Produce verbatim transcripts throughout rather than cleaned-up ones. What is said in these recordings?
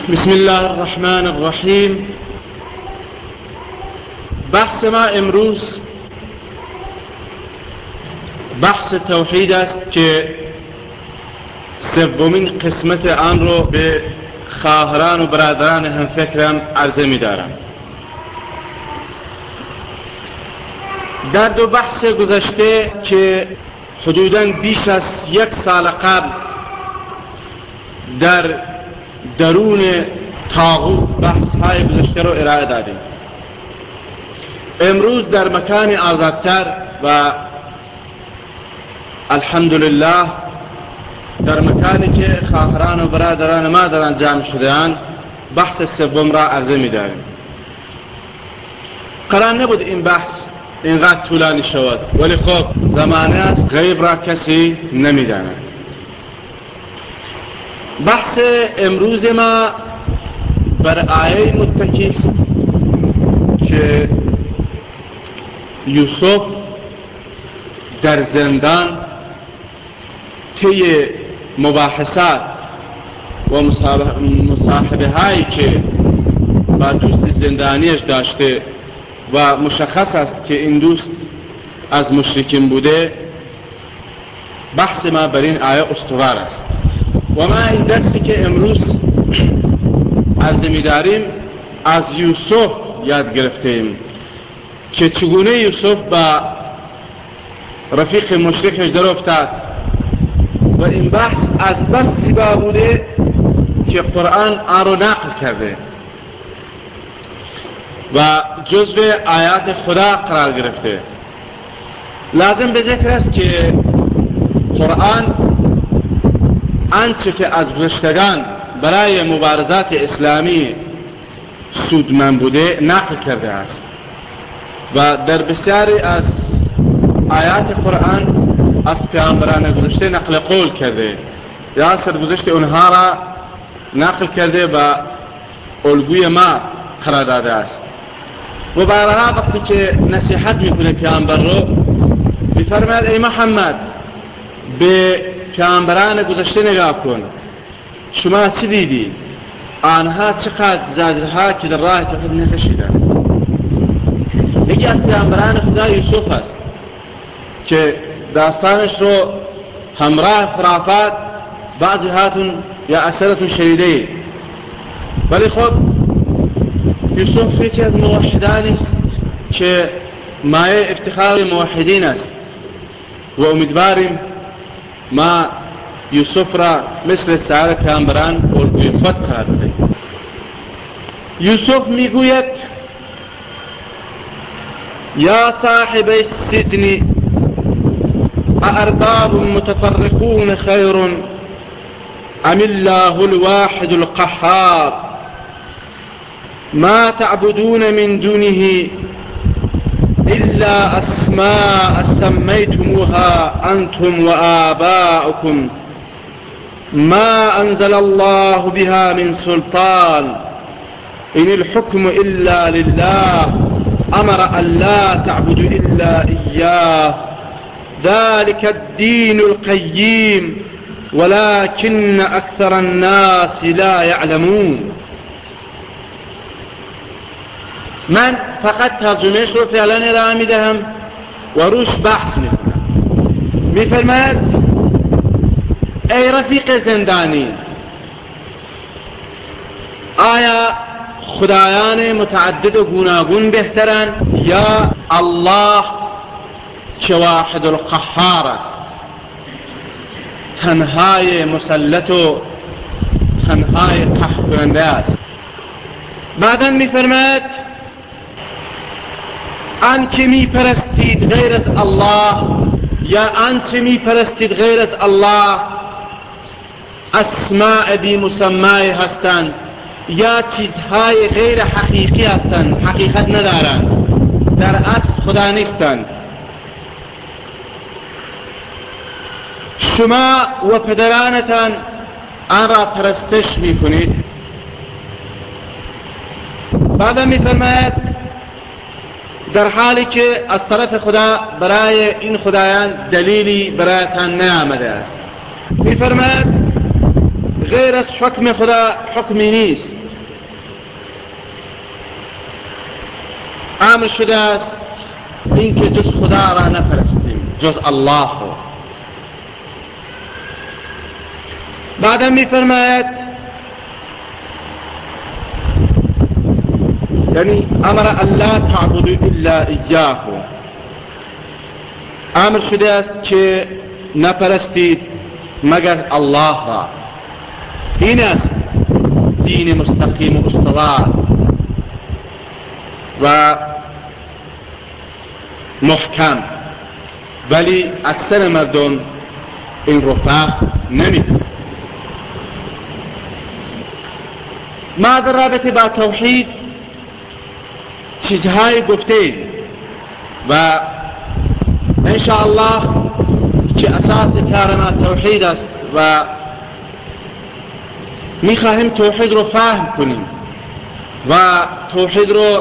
بسم الله الرحمن الرحیم. بحث ما امروز بحث توحید است که سومین قسمت آن رو به خواهران و برادران هم فکرم عرضه می دارم. در دو بحث گذشته که حدوداً بیش از یک سال قبل در درون طاغوت بحث های گذشته رو ارائه دادیم، امروز در مکان آزادتر و الحمدلله در مکانی که خواهران و برادران ما در آن جمع شده‌اند بحث سوم را عرضه می‌داریم. قرار نبود این بحث اینقدر طولانی شود، ولی خب زمانه است، غیب را کسی نمی‌داند. بحث امروز ما بر آیه متکی است که یوسف در زندان طی مباحثات و مصاحبه هایی که با دوست زندانیش داشته و مشخص است که این دوست از مشرکین بوده، بحث ما بر این آیه استوار است. و ما این درسی که امروز عرضه می‌داریم از یوسف یاد گرفتیم که چگونه یوسف با رفیق مشرکش در افتاد و این بحث از بس زیبا بوده که قرآن آن رو نقل کرده و جزو آیات خدا قرار گرفته. لازم به ذکر است که قرآن آنچه که از گذشتگان برای مبارزات اسلامی سودمند بوده نقل کرده است و در بسیاری از آیات قرآن از پیامبران گذشته نقل قول کرده یا سرگذشت اونها را نقل کرده و الگوی ما قرار داده است. و بارها وقتی که نصیحت میکنه پیامبر رو میفرماید ای محمد به پیامبران گذشته نگاه کن، شما چی دیدی؟ آنها چقدر زجرها که در راه توحید نکشیدند. یکی از پیامبران خدا یوسف است که داستانش رو همراه خرافات بعضی هاتون یا اثرتون شنیده، ولی خب یوسف یکی از موحدان است که مایه افتخار موحدین است و امیدواریم ما یوسف را مثل سایر پیامبران الگوی خود قرار دهیم. یوسف میگوید یا صاحب السجن أأرباب متفرقون خير أم الله الواحد القهار ما تعبدون من دونه إلا أسماء سميتموها أنتم وآباؤكم ما أنزل الله بها من سلطان إن الحكم إلا لله أمر أن لا تعبدوا إلا إياه ذلك الدين القيم ولكن أكثر الناس لا يعلمون. من فقط ترجمهش رو فعلا ارائه میدهم و روش بحث میکنم. میفرماید ای رفیق زندانی، آیا خدایان متعدد و گوناگون بهترن یا الله که واحد القهار است، تنهای مسلط و تنهای قهر کننده است؟ بعداً میفرماید آنچه میپرستید غیر از الله یا آنچه میپرستید غیر از الله اسماء بی مسمای هستند یا چیزهای غیر حقیقی هستند، حقیقت ندارند، در اصل خدا نیستند. شما و پدرانتان آن را پرستش میکنید. بعد میفرماید در حالی که از طرف خدا برای این خدایان دلیلی برایتان نیامده است. میفرماید غیر از حکم خدا حکمی نیست امر شده است این که جز خدا را نپرستیم، جز الله را. بعدم میفرماید یعنی امر الله تعبدوا الا اياه، امر شده است که نپرستید مگر الله را. این است دین مستقیم و استوار و محکم، ولی اکثر مردم این رو فهم نمی‌کنند. ما در رابطه با توحید چیزهای گفته ایم و انشاءالله که اساس کار ما توحید است و میخواهیم توحید رو فهم کنیم و توحید رو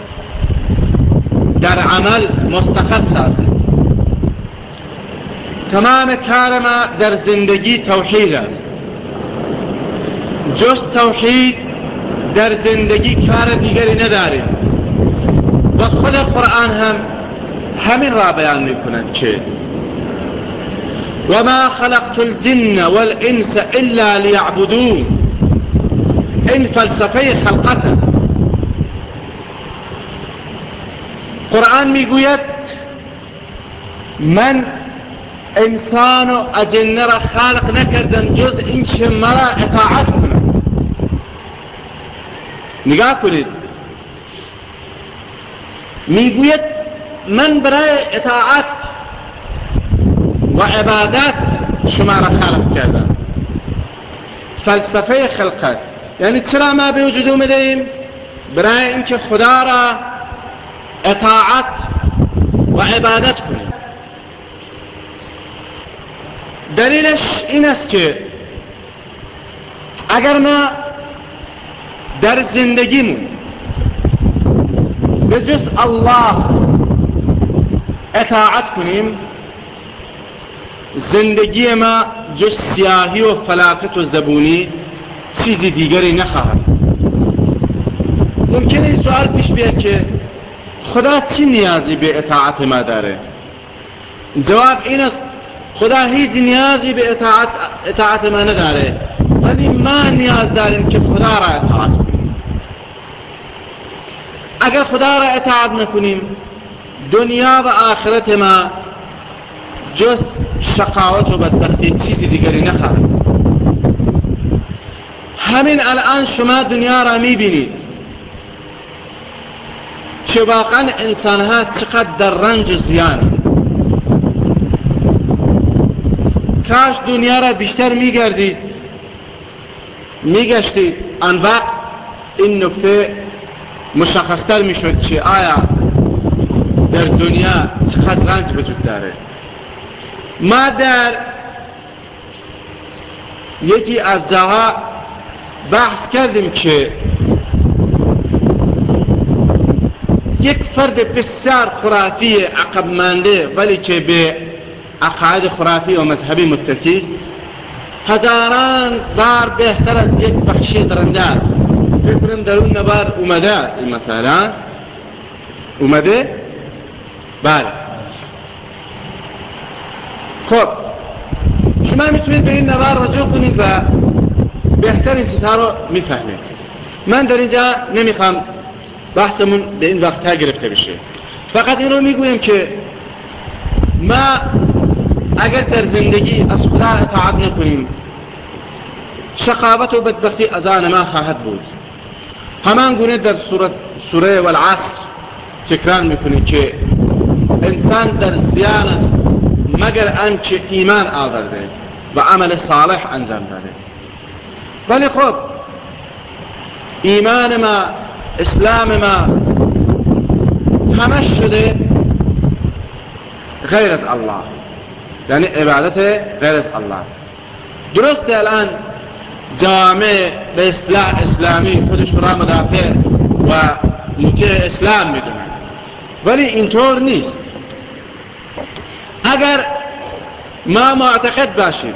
در عمل مستقر سازیم. تمام کار ما در زندگی توحید است. جز توحید در زندگی کار دیگری نداریم و خود قرآن هم همین را بیان میکند که وما خلقت الجن والانس الا ليعبدون. این فلسفه خلقت است. قرآن میگوید من انسان و اجنه را خالق نکردم جز این که مرا اطاعت کنم. نگاه کنید، میگوید من برای اطاعت و عبادت شما را خلق کردم. فلسفه خلقت یعنی چرا ما به وجود اومدیم؟ برای اینکه خدا را اطاعت و عبادت کنیم. دلیلش این است که اگر ما در زندگیمون به جز الله اطاعت کنیم، زندگی ما جز سیاهی و فلاکت و زبونی چیزی دیگری نخواهد. ممکنه این سوال پیش بیاد که خدا چی نیازی به اطاعت ما داره؟ جواب این است خدا هیچ نیازی به اطاعت, اطاعت ما نداره، ولی ما نیاز داریم که خدا را اطاعت کنیم. اگر خدا را اطاعت نکنیم، دنیا و آخرت ما جز شقاوت و بدبختی چیزی دیگری نخواهد. همین الان شما دنیا را میبینید که واقعا انسان ها چقدر در رنج و زیان. کاش دنیا را بیشتر میگردید میگشتید، آن وقت این نکته مشخصتر میشد که آیا در دنیا چقدر رنج وجود داره. ما در یکی از جاها بحث کردیم که یک فرد بسیار خرافی عقب مانده ولی که به عقاید خرافی و مذهبی متکی است، هزاران بار بهتر از یک بخشی درنده است. فکر کنم در اون نوار اومده است این مسئله. اومده؟ بله. خب شما میتونید به این نوار رجوع کنید و بهتر این چیزها رو میفهمید. من در اینجا نمیخوام بحثمون به این وقتها گرفته بشه، فقط این رو میگویم که ما اگر در زندگی از خدا اطاعت نکنیم، شقاوت و بدبختی از آن ما خواهد بود. همان گونه در سوره سوره والعصر تکرار میکنه که انسان در زیان است مگر آنچه ایمان آورده و عمل صالح انجام داده. ولی خب ایمان ما، اسلام ما همش شده غیر از الله، یعنی عبادت غیر از الله. درسته الان جامعه به اصطلاح اسلامی خودش را مدافع و مطیع اسلام میدونن، ولی اینطور نیست. اگر ما معتقد باشیم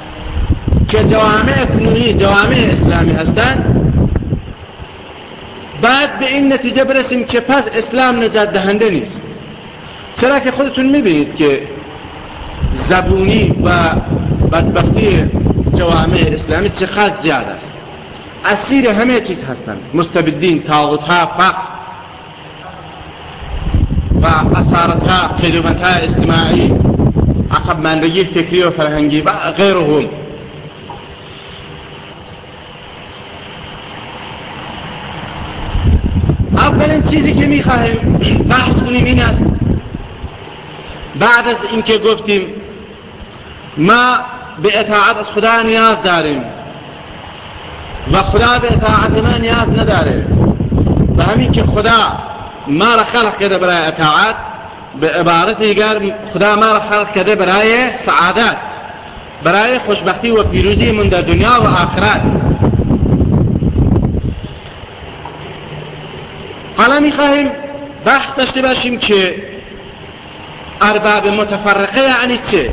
که جوامع کنونی جوامع اسلامی هستند، بعد به این نتیجه برسیم که پس اسلام نجات دهنده نیست. چرا که خودتون میبینید که زبونی و بدبختی جوامع اسلامی چقدر زیاد است. اسیر همه چیز هستند، مستبدین، طاغوت‌ها، فقر و اسارت‌ها، قیدومت‌ها اجتماعی، عقب ماندگی فکری و فرهنگی و غیرهم. اولین چیزی که میخواهیم بحث کنیم این است، بعد از اینکه گفتیم ما به اطاعت از خدا نیاز داریم و خدا به اطاعت ما نیاز نداره و همین که خدا ما را خلق کرده برای اطاعت، به عبارت دیگر خدا ما را خلق کرده برای سعادت، برای خوشبختی و پیروزی من در دنیا و آخرت. حالا میخواهیم بحث داشته باشیم که ارباب متفرقه یعنی چه.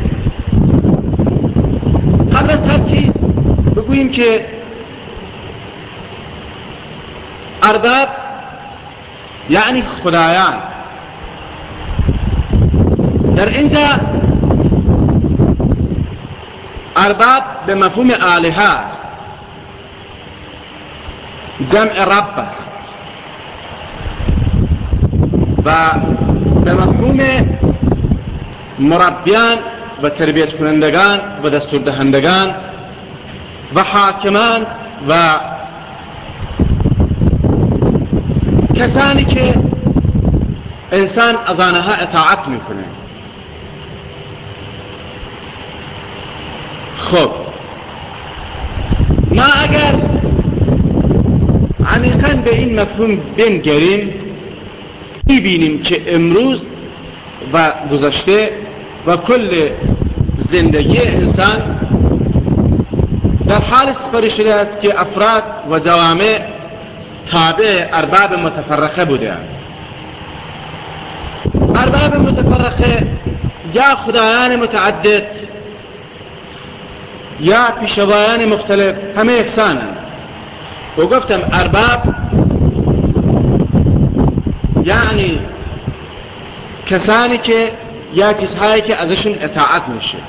قبل از هر چیز بگوییم که ارباب یعنی خدایان. در اینجا ارباب به مفهوم الهه است، جمع رب است و به مفهوم مربیان و تربیت کنندگان و دستور دهندگان و حاکمان و کسانی که انسان از آنها اطاعت میکنه. خب ما اگر عمیقاً به این مفهوم بنگریم میبینیم که امروز و گذشته و کل زندگی انسان در حال سپری شده است که افراد و جوامع تابع ارباب متفرقه بودند. ارباب متفرقه یا خدایان متعدد یا پیشوایان مختلف، همه یکسانند. و گفتم ارباب یعنی کسانی که یا چیزهایی که ازشون اطاعت میشه.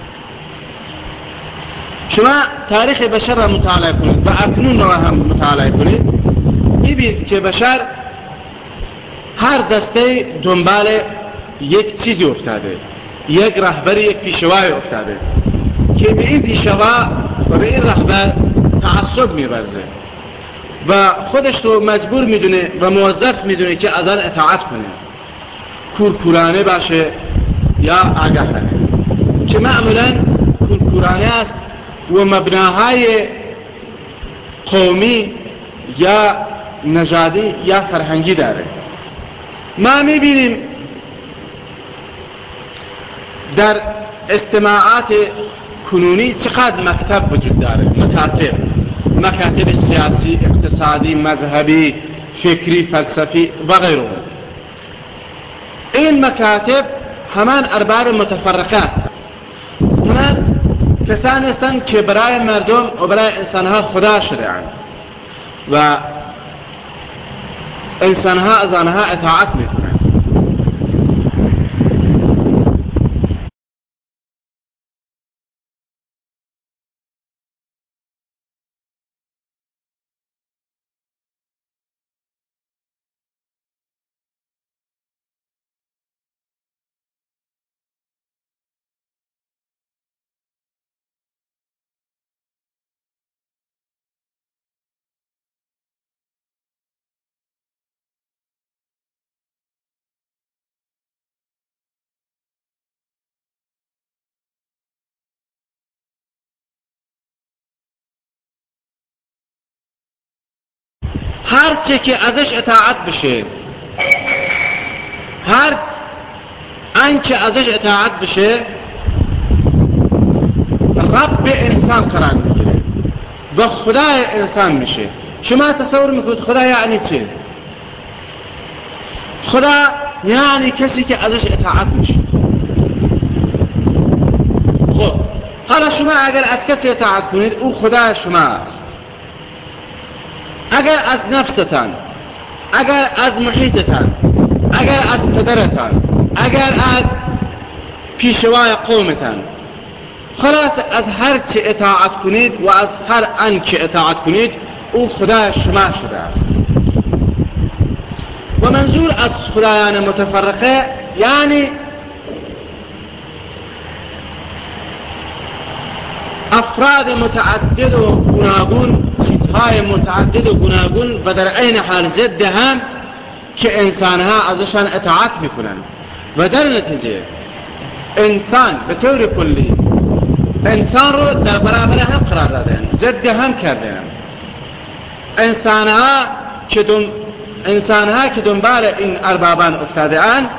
شما تاریخ بشر را مطالعه کنید و اکنون را هم مطالعه کنید، میبینید که بشر هر دسته دنبال یک چیزی افتاده، یک رهبر، یک پیشوای افتاده که به این پیشوا و به این رهبر تعصب می‌ورزه و خودش رو مجبور میدونه و موظف میدونه که از آن اطاعت کنه، کورکورانه باشه یا آگاهانه، که معمولا کورکورانه است و مبناهای قومی یا نژادی یا فرهنگی داره. ما میبینیم در اجتماعات کنونی چقدر مکتب وجود داره، مکاتب مکاتب سیاسی، اقتصادی، مذهبی، فکری، فلسفی و غیره. این مکاتب همان ارباب متفرقه است، همان کسانی هستند که برای مردم و برای انسانها خدا شده اند و انسانها از آنها اطاعت میکنند. هر چی که ازش اطاعت بشه، هر آن که ازش اطاعت بشه رب انسان قرار میگیره و خدای انسان میشه. شما تصور میکنید خدا یعنی چه؟ خدا یعنی کسی که ازش اطاعت میشه. خب حالا شما اگر از کسی اطاعت کنید او خدای شما است. اگر از نفستان اگر از محیطتان، اگر از پدرتان، اگر از پیشوای قومتان، خلاص از هر چه اطاعت کنید و از هر آن که اطاعت کنید او خدا شما شده است. و منظور از خدایان متفرقه یعنی افراد متعدد و گوناگون، چیزهای متعدد و گوناگون و در عین حال ضد هم که انسانها ازشان اطاعت میکنن و در نتیجه انسان به طور کلی انسان رو در برابر هم قرار دادن، ضد هم کردن. انسانها که دم انسانها که دنبال این اربابان افتاده اند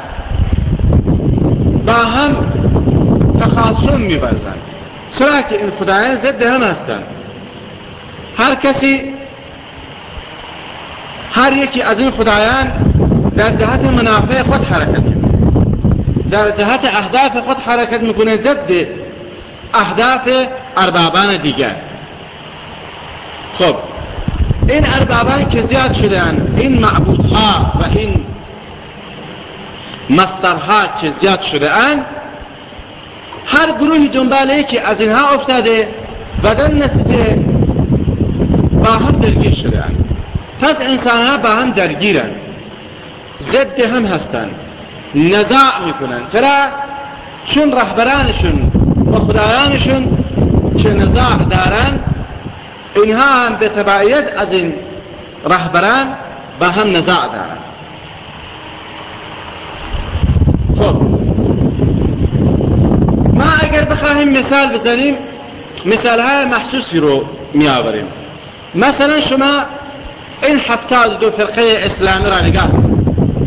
با هم تخاصم می‌ورزند، چرا که این خدایان ضد هم هستند. هر کسی، هر یکی از این خدایان در جهت منافع خود حرکت میکنه، در جهت اهداف خود حرکت میکنه، ضد اهداف اربابان دیگر. خب این اربابان که زیاد شدن، این معبودها و این مصدرها که زیاد شده اند، هر گروهی دنبال یکی از اینها افتاده و در نتیجه با هم درگیر شده اند. پس انسانها با هم درگیرن، ضد هم هستن، نزاع میکنن. چرا؟ چون رهبرانشون و خدایانشون که نزاع دارن، اینها هم به تبعیت از این رهبران با هم نزاع دارن. خب ما اگر بخواهیم مثال بزنیم، مثال های محسوسی رو می آوریم. مثلا شما این هفتاد دو فرقه اسلامی را نگاه کنید.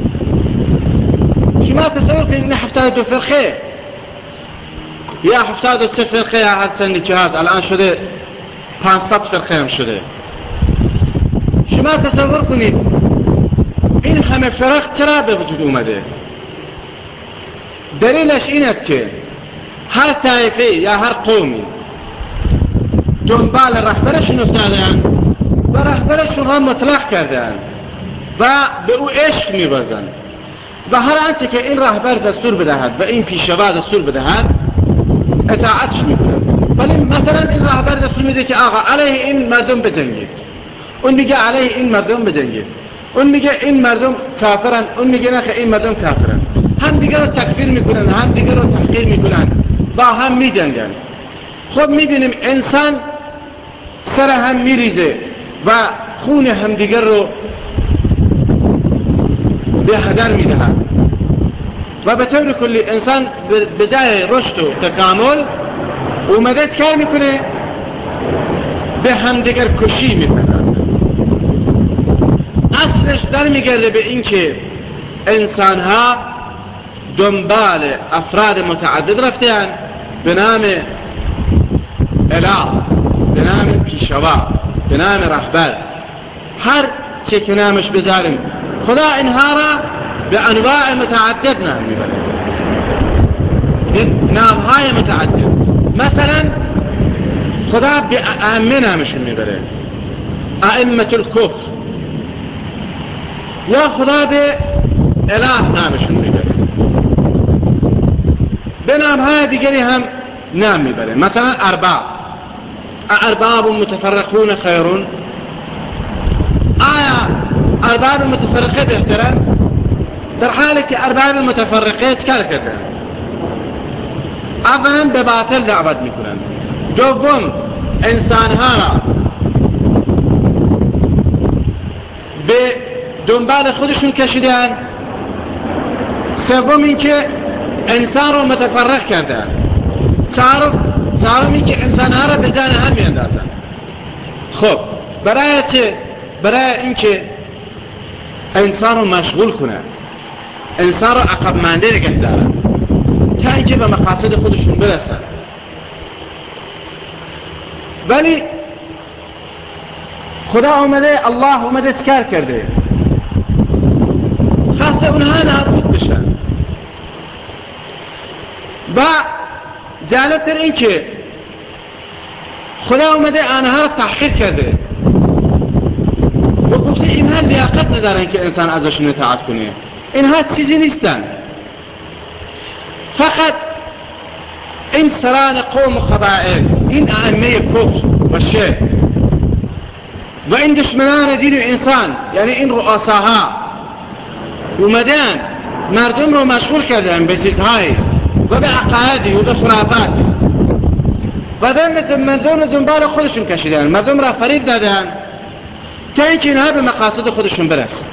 شما تصور کنید این هفتاد دو فرقه یا هفتاد و سه فرقه یا هر سنی که هست، الان شده پانصد فرقه هم شده. شما تصور کنید این همه فرق چرا به وجود اومده؟ دلیلش این است که هر طایفه یا هر قومی دنبال رهبرشون افتادن و رهبرشون را مطلق کردن و به او عشق می‌ورزند و هر آنچه که این رهبر دستور بدهد و این پیشوا دستور بدهد اطاعتش میکنن. ولی مثلا این رهبر دستور میده که آقا علیه این مردم بجنگید، اون میگه علیه این مردم بجنگید، اون میگه این مردم کافرن، اون میگه نه این مردم کافرن. هم دیگر رو تکفیر میکنن، هم دیگر رو تحقیر میکنن، با هم میجنگن. خب میبینیم انسان سر هم میریزه و خون هم دیگر رو به هدر میدهد و به طور کلی انسان به جای رشد و تکامل اومده چکار میکنه؟ به هم دیگر کشی میپردازه. اصلش برمیگرده به این که انسان ها دنبال افراد متعدد رفتن به نام اله، به نام پیشوا، به نام رهبر، هر چه که نامش بذاریم. خدا اینها را به انواع متعدد نام میبره، به نامهای متعدد. مثلا خدا به ائمه نامشون میبره، ائمه الکفر، یا خدا به اله نامشون میبره، به نامهای دیگری هم نام میبره. مثلا ارباب، ارباب متفرقون خیرون. آیا ارباب متفرقه بهترن؟ در حالی که ارباب متفرقه چکار کردن؟ اولا به باطل دعوت میکنن، دوم انسانها را به دنبال خودشون کشیدن، سوم این که انسان رو متفرق کردن، چهارم این که انسانها را به جان هم میاندازن. خب برای چه؟ برای این که انسان رو مشغول کنه، انسان رو عقب مانده نگه دارن تا اینکه به مقاصد خودشون برسن. ولی خدا اومده، الله اومده چکار کرده؟ خواسته اونها نابود بشن. و جالبتر این که خدا اومده آنها را تحقیر کرده و گفته اینها لیاقت لیاقت ندارن که انسان ازشون اطاعت کنه. اینها چیزی نیستن، فقط این سران قوم و قبائل، این ائمه کفر و شرک و این دشمنان دین و انسان، یعنی این رؤساها اومدن مردم رو مشغول کردن به چیزهای و به عقایدی و به خرافاتی و در مردم رو دنبال خودشون کشیدن، مردم را فریب دادن تا اینکه اینها به مقاصد خودشون برسن.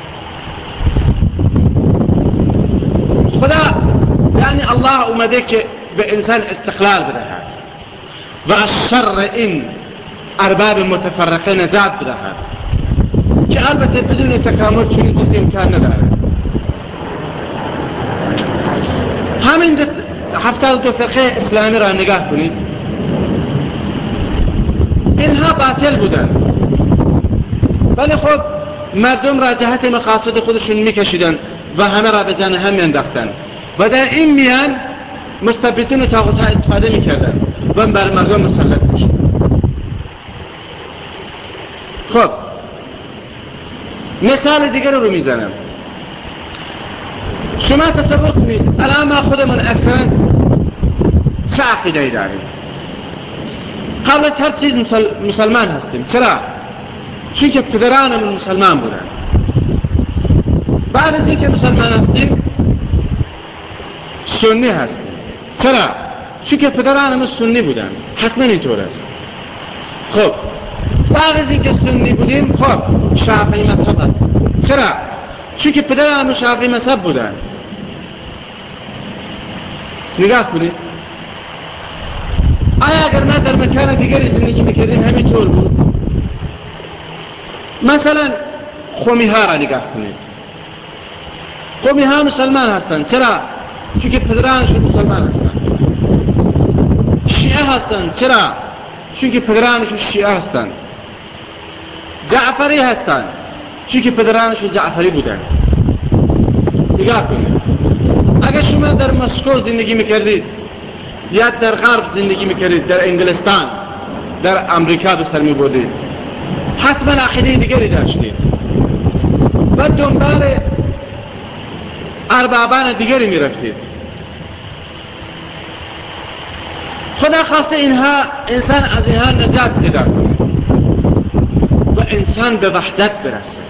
خدا یعنی الله اومده که به انسان استقلال بدهد و از شر این ارباب متفرقه نجات بدهد که البته بدون تکامل چنین چیزی امکان نداره. همین دو هفتاد دو فرقه اسلامی را نگاه کنید، اینها باطل بودن ولی خب مردم را جهت مقاصد خودشون میکشیدن و همه را به جان هم میانداختن و در این میان مستبدین و طاغوت‌ها استفاده میکردن و بر مردم مسلط میشدن. خب مثال دیگر رو میزنم. شما تصور کنید الان ما خودمون اکثرا چه عقیده‌ای داریم؟ قبل از هر چیز مسلمان هستیم. چرا؟ چون که پدرانمون مسلمان بودن. بعد از اینکه مسلمان هستیم سنی هستیم. چرا؟ چون که پدرانمون سنی بودن. حتما اینطور است. خب بعد از اینکه سنی بودیم خب شافعی مذهب هستیم. چرا؟ چون که پدرانمون شافعی مذهب بودن. نگاه کنید، آیا اگر ما در مکان دیگری زندگی میکردیم همینطور بود؟ مثلا قومی ها را نگاه کنید. قومی ها مسلمان هستند. چرا؟ چون که پدرانشون مسلمان هستند. شیعه هستند. چرا؟ چون که پدرانشون شیعه هستند. جعفری هستند چون که پدرانشون جعفری بودند. نگاه کنید، اگر شما در مسکو زندگی میکردید یا در غرب زندگی میکردید، در انگلستان، در امریکا به سر میبردید، حتما عقیده دیگری داشتید و دنبال اربابان دیگری میرفتید. خدا خواسته اینها انسان از اینها نجات پیدا کنه و انسان به وحدت برسه.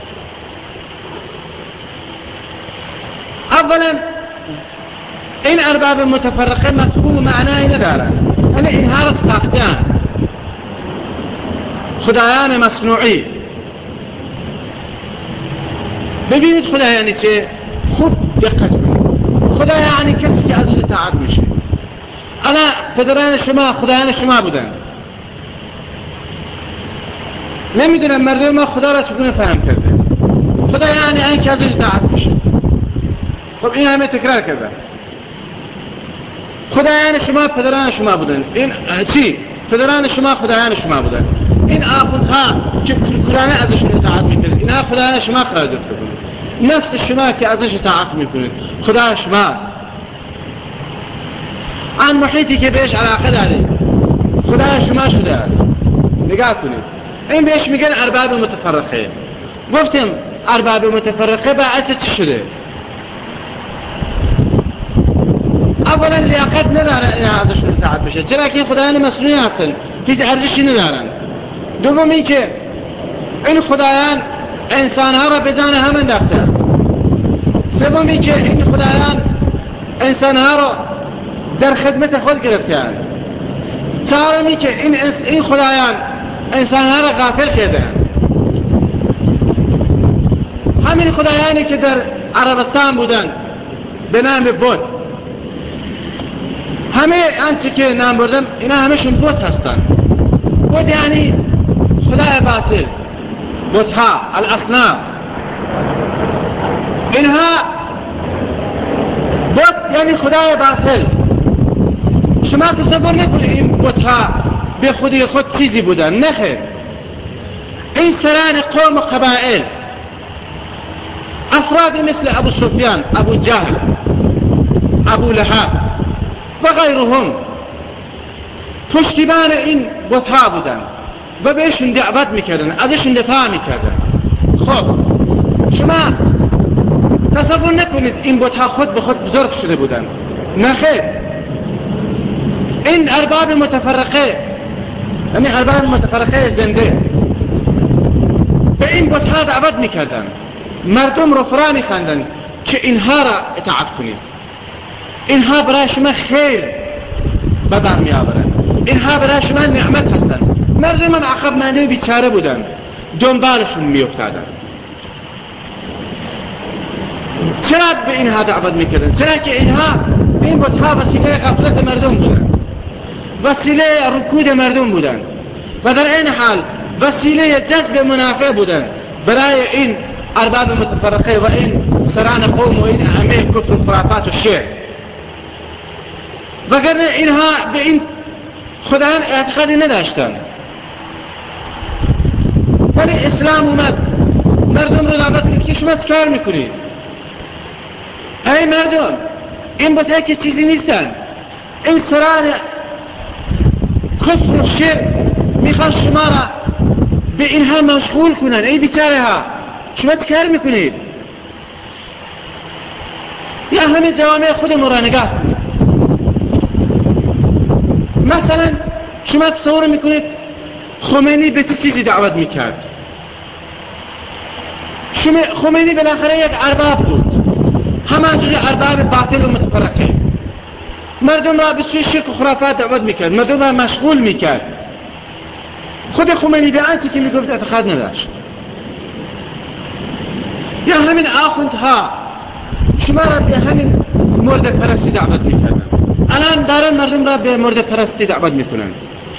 اولا این ارباب متفرقه مفهوم و معنایی ندارن، یعنی اینها را ساختن خدایان مصنوعی. ببینید خدا یعنی چه؟ خوب دقت کنید. خدا یعنی کسی که ازش اطاعت میشه. الان پدران شما خدایان شما بودن، نمیدونم مردم ما خدا را چگونه فهم کرده. خدا یعنی این که ازش اطاعت میشه. خب این همه تکرار کرده. خدایان شما پدران شما بودن. این چی؟ پدران شما خدایان شما بودن. این آخوندها که کلکلانه ازشون اطاعت میکنید، اینها خدایان شما قرار گرفته کنید. نفس شما که ازش اطاعت میکنید خدا شماست. آن محیطی که بهش علاقه دارید خدا شما شده است. نگاه کنید، این بهش میگن ارباب متفرقه. گفتم ارباب متفرقه باعث چی شده؟ اولا لیاقت ندارن اینها ازشون اطاعت بشه، چرا که خدایان مصنوعی هستن، هیچ ارزشی ندارن. دوم این که این خدایان انسانها را به جان هم انداختن. سوم این که این خدایان انسانها را در خدمت خود گرفتن. چهارم این که این, این خدایان انسانها را غافل کردن. همین خدایانی که در عربستان بودن به نام بت، همه آنچه که نام بردم اینا همشون بت هستن. بت یعنی خدای باطل، بتها الاصنام. اینها بت یعنی خدای باطل. شما تصور نکنید این بتها به خودی خود چیزی بودن، نه خیر. این سران قوم و قبائل، افرادی مثل ابو سفیان، ابو جهل، ابو لهب و غیرهم پشتیبان این بتها بودن و بهشون دعوت میکردن، ازشون دفاع میکردن. خب شما شما تصور نکنید این بت‌ها خود به خود بزرگ شده بودند. نه خیر، این ارباب متفرقه، یعنی ارباب متفرقه زنده، به این بت‌ها دعوت میکردن، مردم رو فرا میخواندن که اینها را اطاعت کنید، اینها برای شما خیر به بر میآورند، اینها برای شما نعمت هستند. مردم هم عقب مانده و بیچاره بودن، دنبالشون میافتادن. چرا به اینها دعوت میکردن؟ چرا که اینها این بت‌ها وسیله غفلت مردم بودن، وسیله رکود مردم بودن و در این حال وسیله جذب منافع بودن برای این ارباب متفرقه و این سران قوم و این همه کفر و خرافات و شرک. وگرنه اینها به این خدایان اعتقادی نداشتن، ولی اسلام اومد مردم رو دعوت کرد که شما چه کار میکنید؟ ای مردم، این بت‌ها که چیزی نیستن، این سران کفر و شرک میخوان شما را به اینها مشغول کنن. ای بیچاره ها، شما چه کار میکنید؟ یا همین جوامع خودمون را نگاه کنید. مثلا شما تصور میکنید خمینی به چه چیزی دعوت میکرد؟ شما خمینی بالاخره یک ارباب بود، همانجوری ارباب باطل و متفرقه، مردم را به سوی شرک و خرافات دعوت میکرد، مردم را مشغول میکرد. خود خمینی به آنچه که میگفت اعتقاد نداشت. یا همین آخوندها شما را به همین مرد پرستی دعوت میکردن، الان دارن مردم را به مرد پرستی دعوت میکنن.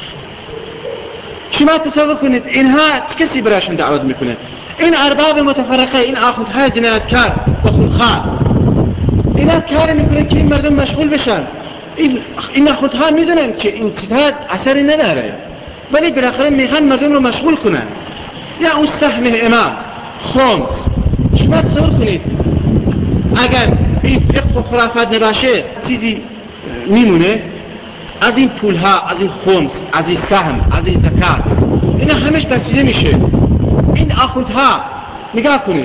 شما تصور کنید اینها چه کسی برایشون دعوت میکنه؟ این ارباب متفرقه، این آخوندهای جنایتکار و خونخوار، اینا کار میکنه که این مردم مشغول بشن. این این آخوندها میدونن که این چیزها اثری نداره، ولی بالاخره میخوان مردم رو مشغول کنن. یا اون سهم امام خمس، شما تصور کنید اگر این فقه و خرافات نباشه چیزی میمونه؟ از این پولها، از این خمس، از این سهم، از این زکات، اینا همش بسیده میشه. این آخوندها نگاه کنید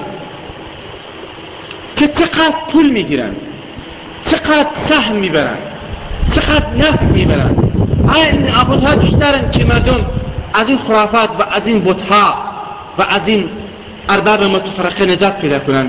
که چقدر پول میگیرن، چقدر سهم میبرن، چقدر نفع میبرن. آیا این آخوندها دوست دارن که مردم از این خرافات و از این بتها و از این ارباب متفرقه نجات پیدا کنن؟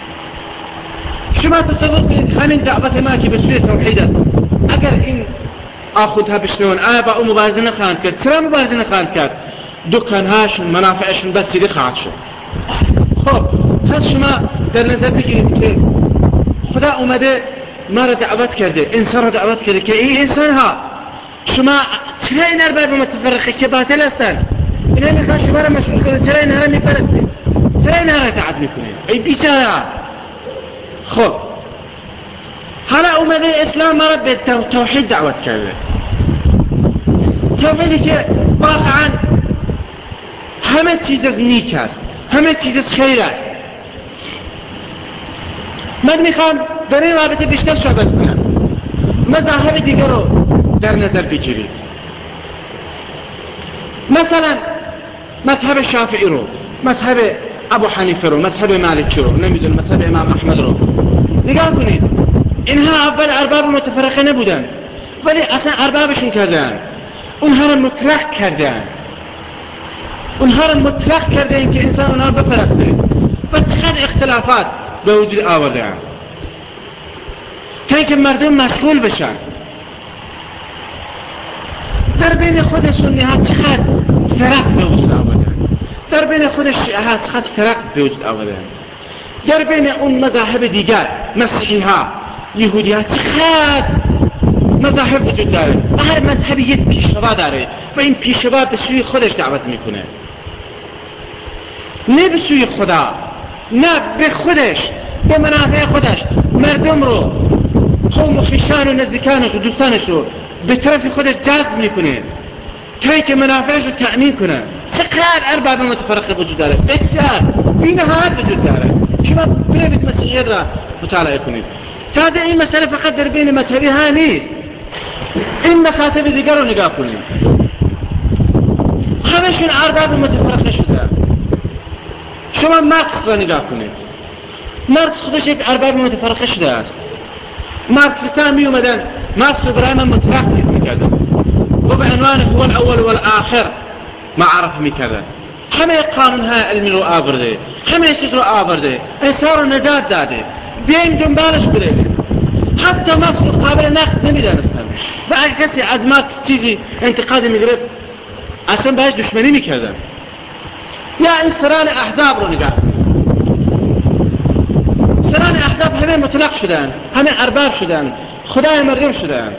شما تصور کنید همین دعوت ما که به سوی توحید است، اگر این آخوندها بشنون آیا با اون مبارزه نخواهند کرد؟ چرا مبارزه نخواهند کرد؟ دکانهاشون، منافعشون بسیده خواهد شد. خب پس شما در نظر بگیرید که خدا اومده ما را دعوت کرده، انسان را دعوت کرده که ای انسان ها، شما چرا این ارباب متفرقه که باطل هستند اینا میخوان شما را مشغول کنند، چرا اینها را میپرستید؟ چرا اینها را اطاعت میکنید؟ ای بیچاره. خب حالا اومده اسلام ما را به توحید دعوت کرده، توحیدی که واقعا همه چیز از نیک است، همه چیز از خیر است. من میخوام در این رابطه بیشتر صحبت کنم. مذاهب دیگر رو در نظر بگیرید، مثلا مذهب شافعی رو، مذهب ابو حنیفه رو، مذهب مالکی رو، نمیدونم مذهب امام احمد رو نگاه کنید. اینها اول ارباب متفرقه نبودن، ولی اصلا اربابشون کردن، اونها رو مطلق کردن، اونها رو مطلق کردن که انسان اونها رو بپرسته و چقدر اختلافات به وجود آوردن تا اینکه مردم مشغول بشن. در بین خود سنی ها چقدر فرق به وجود آوردن، در بین خود شیعه ها چقدر فرق به وجود آوردن، در بین اون مذاهب دیگر، مسیحی ها، یهودی ها، چقدر مذاهب وجود داره و هر مذهبی یک پیشوا داره و این پیشوا به سوی خودش دعوت میکنه، نه به سوی خدا، نه به خودش، به منافع خودش. مردم رو، قوم و خویشان و نزدیکانش و دوستانش رو به طرف خودش جذب میکنه تا اینکه منافعش رو تأمین کنه. چقدر ارباب متفرقه وجود داره، بسیار بی‌نهایت وجود داره. شما برید مسیحیت را مطالعه کنید. تازه این مسئله فقط در بین مذهبی ها نیست، این مکاتب دیگر رو نگاه کنید، همشون ارباب متفرقه شده. شما مارکس را نگاه کنید، مارکس خودش یک ارباب متفرقه شده است. مارکسیستان می اومدن مارکس رو برای من مطلق میکردن و به عنوان هو الاول و الاخر معرفی میکردن. همه قانون ها علمی رو آورده، همه چیز رو آورده، انسان رو نجات داده، بیایم دنبالش بریم. حتی مارکس رو قابل نقد نمیدانستن و اگر کسی از مارکس چیزی انتقاد میگرفت اصلا باش دشمنی میکردن. یا این سران احزاب رو نگاه کنید. سران احزاب همه مطلق شدن، همه ارباب شدن، خدای مردم شدن.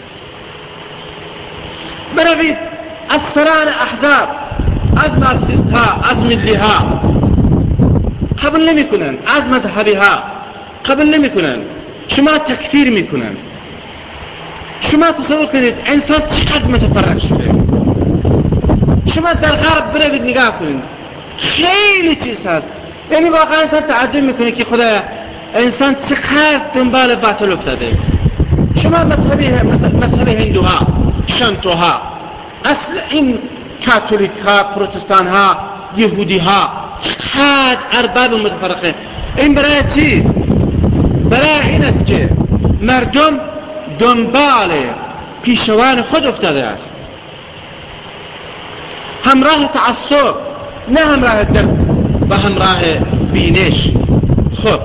بروید از سران احزاب، از مارکسیست ها، از ملی ها قبول نمی کنن، از مذهبی ها قبول نمی کنن، شما تکفیر می کنن. شما تصور کنید انسان چقدر متفرق شده. شما در غرب بروید نگاه کنید، خیلی چیز هست. یعنی واقعا انسان تعجب میکنه که خدا انسان چقدر دنبال باطل افتاده. شما مذهبی مذهب هندوها، شنتوها، اصل این کاتولیک ها، پروتستان ها، یهودی ها چقدر ارباب متفرقه. این برای چیست؟ برای این است که مردم دنبال پیشوان خود افتاده است، همراه تعصب، نه همراه دل و همراه بینش. خب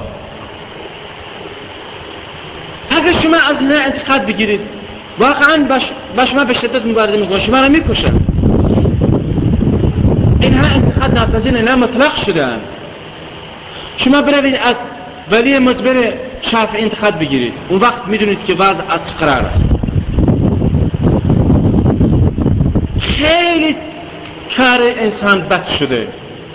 اگر شما از اینها انتقاد بگیرید واقعا با شما به شدت مبارزه میکنن، شما را میکشن. اینها انتقاد ناپذیر، اینها مطلق شدن. شما بروید از ولی مجبر شافعی انتقاد بگیرید، اون وقت میدونید که باز از قرار است. خیلی کار انسان بد شده.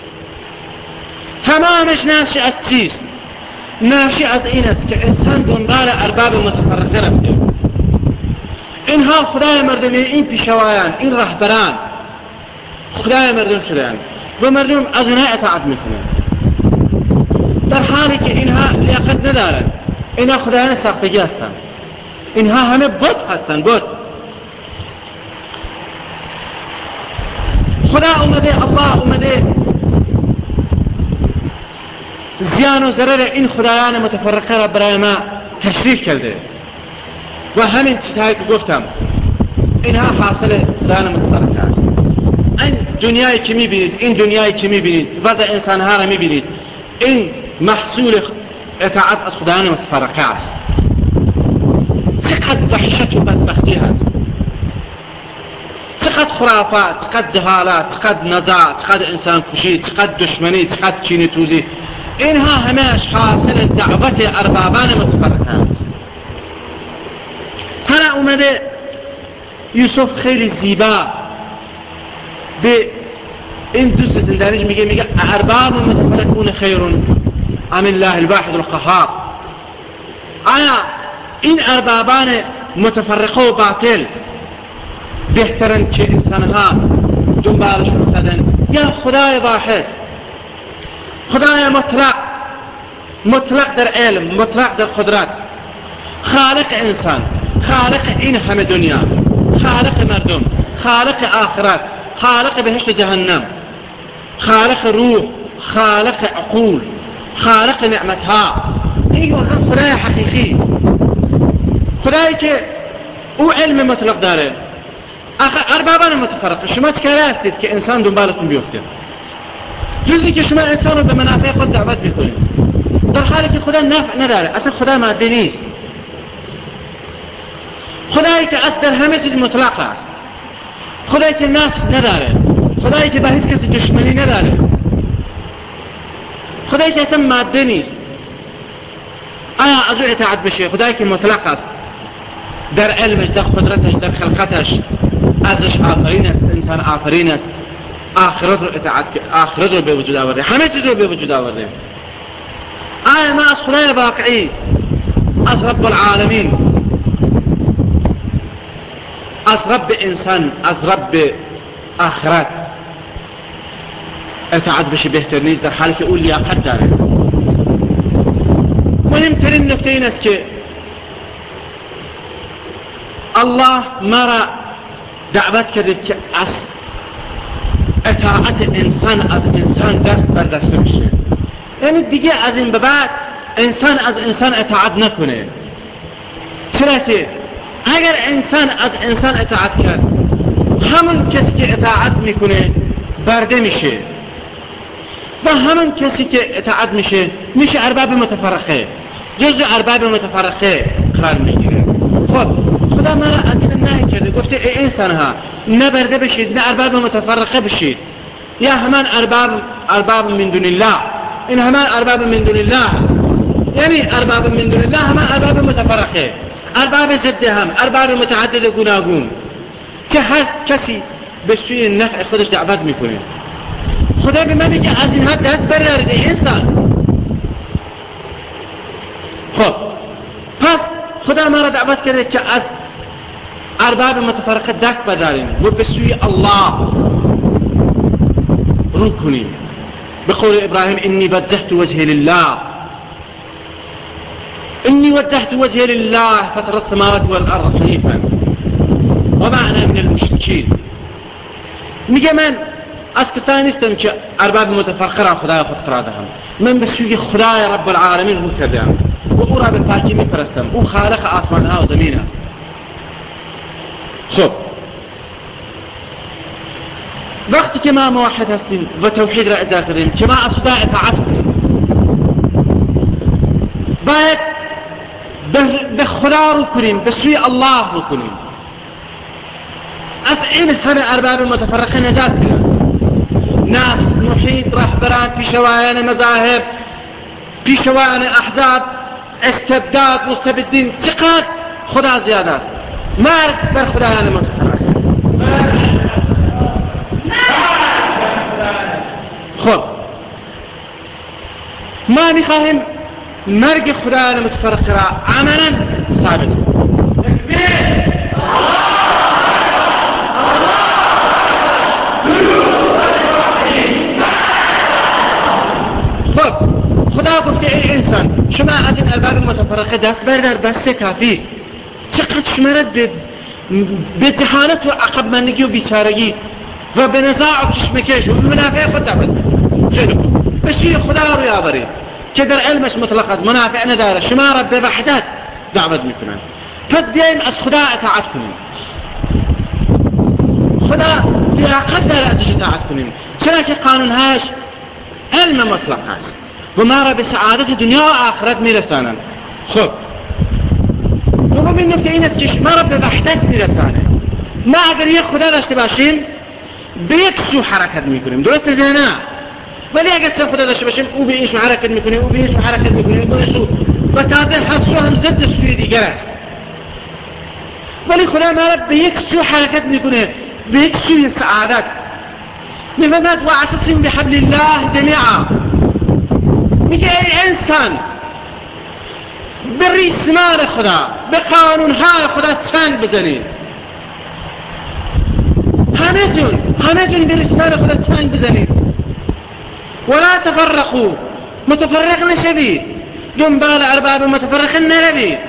تمامش ناشی از چیست؟ ناشی از این است که انسان دنبال ارباب متفرقه رفته. اینها خدای مردم، این پیشوایان، این رهبران خدای مردم شدن و مردم از اونها اطاعت میکنن، در حالی که اینها لیاقت ندارن. اینها خدایان ساختگی هستن، اینها همه بت هستن. بت خدا اومده، الله اومده زیان و ضرر این خدایان متفرقه را برای ما تشریح کرده و همین چیزهایی که گفتم اینها حاصل خدایان متفرقه است. این دنیایی که میبینید، این دنیایی که میبینید، وضع انسانها را میبینید، این محصول اطاعت از خدایان متفرقه است. چقدر وحشت و بدبختی هست، چقدر خرافات، چقدر جهالت، چقدر نزاع، چقدر انسان کشی، چقدر دشمنی، چقدر چینی توزی. اینها همهش حاصل دعوت اربابان متفرقه است. حالا اومده یوسف خیلی زیبا به این دوست زندانیش میگه میگه ارباب متفرقون خیرون ام الله الواحد القهار. آیا این اربابان متفرقه و باطل بهترن که انسانها دنبالشون افتادن، یا خدای واحد، خدای مطلق، مطلق در علم، مطلق در قدرت، خالق انسان، خالق این همه دنیا، خالق مردم، خالق آخرت، خالق بهشت جهنم، خالق روح، خالق عقول، خالق نعمتها. این واقعا خدای حقیقی، خدایی که او علم مطلق داره. آخه اربابان متفرقه شما چکاره هستید که انسان دنبالتون بیفته؟ جزی که شما انسان رو به منافع خود دعوت میکنید، در حالی که خدا نفع نداره. اصلا خدا ماده نیست. خدایی که از در همه چیز مطلق است، خدایی که نفس نداره، خدایی که با هیچ کسی دشمنی نداره، خدایی که اصلا ماده نیست. آیا از او اطاعت بشه؟ خدایی که مطلق است در علمش، در قدرتش، در خلقتش، ارزش آفرین است، انسان آفرین است، آخرت رو اطاعت، آخرت رو به وجود آورده، همه چیز رو به وجود آورده. آیا ما از خدای واقعی، از رب العالمین، از رب انسان، از رب آخرت اطاعت بشه بهتر نیست، در حالی که او لیاقت داره؟ مهمترین نکته این است که الله ما را دعوت کرده که از اطاعت انسان از انسان دست برداشته بشه. یعنی دیگه از این به بعد انسان از انسان اطاعت نکنه. چرا که اگر انسان از انسان اطاعت کرد، همون کسی که اطاعت میکنه برده میشه و همون کسی که اطاعت میشه میشه ارباب متفرقه، جزء ارباب متفرقه قرار میگیره. خب خدا ما را از این نهی کرده، گفته ای انسان ها نه برده بشید نه ارباب متفرقه بشید، یا همان ارباب ارباب من دون الله، این همان ارباب من دون الله است. یعنی ارباب من دون الله همان ارباب متفرقه، ارباب ضد هم، ارباب متعدد گوناگون که هر کسی به سوی نفع خودش دعوت میکنه. خدا به من میگه از اینها دست بردارید ای انسان. خب پس خدا ما را دعوت کرده که از ارباب متفرقه دست بداریم و به سوی الله رو کنیم. به قول ابراهیم انی وجهت وجهی لله، انی وجهت وجهی لله فطر السماوات والارض حنیفا وما انا من المشرکین. میگه من از کسانی نیستم که ارباب متفرقه را خدای خود قرار دهم، من به سوی خدای رب العالمین رو کردم و او را به پاکی میپرستم، او خالق آسمان ها و زمین است. خب وقتی که ما موحد هستیم و توحید را اجرا کردیم که ما از خدا اطاعت کنیم، باید به خدا رو کنیم، به سوی الله رو کنیم، از این همه ارباب متفرقه نجات بدیم. نفس، محیط، رهبران، پیشوایان مذاهب، پیشوایان احزاب، استبداد، مستبدین، چقدر خدا زیاد است. مرگ بر خدایان متفرقه. خب ما میخواهیم مرگ خدایان متفرقه را عملا ثابت کنیم. خب خدا گفته ای انسان شما از این ارباب متفرقه دست بردار، بس کافی است. چقدر شما را به به جهالت و عقب‌ماندگی و بیچارگی و به نزاع و کشمکش و منافع خود دعوت خیلی خوب به سوی خدا رو یابرید که در علمش مطلق است، منافع نداره، شما را به وحدت دعوت میکنن. پس بیاییم از خدا اطاعت کنیم. خدا لیاقت داره ازش اطاعت کنیم، چرا که قانونهاش علم مطلق است و ما را به سعادت دنیا و آخرت میرسانند. خب دومین نکته این است که ما را به وحدت میرسانه. ما اگر یک خدا داشته باشیم به یک سو حرکت میکنیم، درسته یا نه؟ ولی اگر چند خدا داشته باشیم او به این سو حرکت میکنه، او به این سو حرکت میکنه، او به این سو، و تازه هر سو هم ضد سوی دیگر است. ولی خدا ما را به یک سو حرکت میکنه، به یک سوی سعادت. میفرماید واعتصموا بحبل الله جمیعا. میگه ای انسان به ریسمان خدا، به قانونهای خدا چنگ بزنید. همه تون همه تون به ریسمان خدا چنگ بزنید. ولا تفرقوا، متفرق نشوید، دنبال ارباب متفرقه نروید.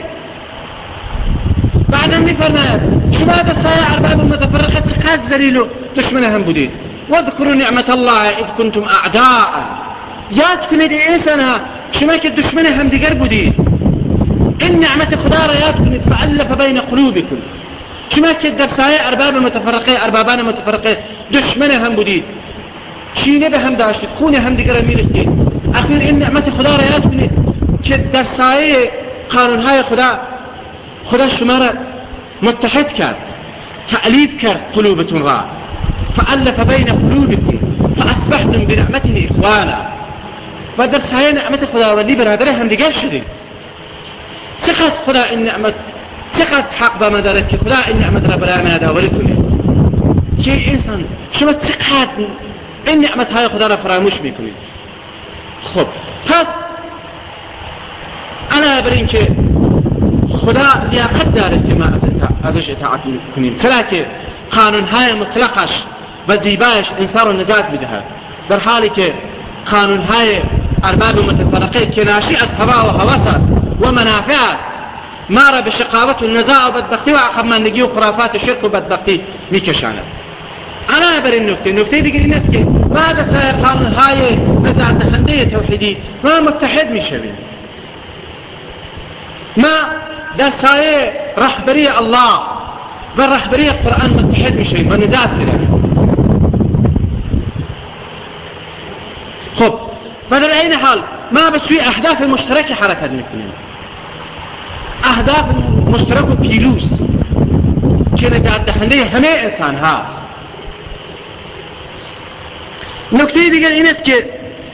بعدم میفرماید شما در سایه ارباب متفرقه چقدر ذلیل و دشمن هم بودید. واذكروا نعمت الله اذ کنتم اعداء. یاد کنید ای انسان ها شما که دشمن هم دیگر بودید، این نعمت خدا را یاد کنید. فالف بین قلوبکم، شما که در سایه ارباب متفرقه، اربابان متفرقه دشمن هم بودید، کینه به هم داشتید، خون هم دیگر را میریختید، اکنون این نعمت خدا را یاد کنید که در سایه قانونهای خدا خدا شما را متحد کرد، تألیف کرد قلوبتون را. فالف بین قلوبکم فاصبحتم بنعمته اخوانا. و در سایه نعمت خداوندی برادر هم دیگر شدید. چقدر خدا این نعمت، چقدر حق با ما دارد که خدا این نعمت را برای ما یادآوری کنه که انسان شما چقدر این نعمت های خدا را فراموش میکنید. خب پس علاوه بر این که خدا لیاقت داره که ما ازش اطاعت کنیم، چرا که قانونهای مطلقش و زیبایش انسان را نجات میدهد، در حالی که قانونهای ارباب متفرقه که ناشی از هوا و هوس است و منافع است ما را به شقاوت و نزاع و بدبختی و عقب‌ماندگی و خرافات و شرک و بدبختی میکشاند. علاوه بر این نکته، نکته دیگر این است که ما در سایر قانونهای نجات دهنده توحیدی ما متحد میشویم. ما در سایه رهبری الله و رهبری قرآن متحد میشیم و نجات پیدا میکنیم. خب و در این حال ما به سوی اهداف مشترک حرکت میکنیم، اهداف مشترک و پیروز که نجات دهنده همه انسان هاست. نکته دیگر این است که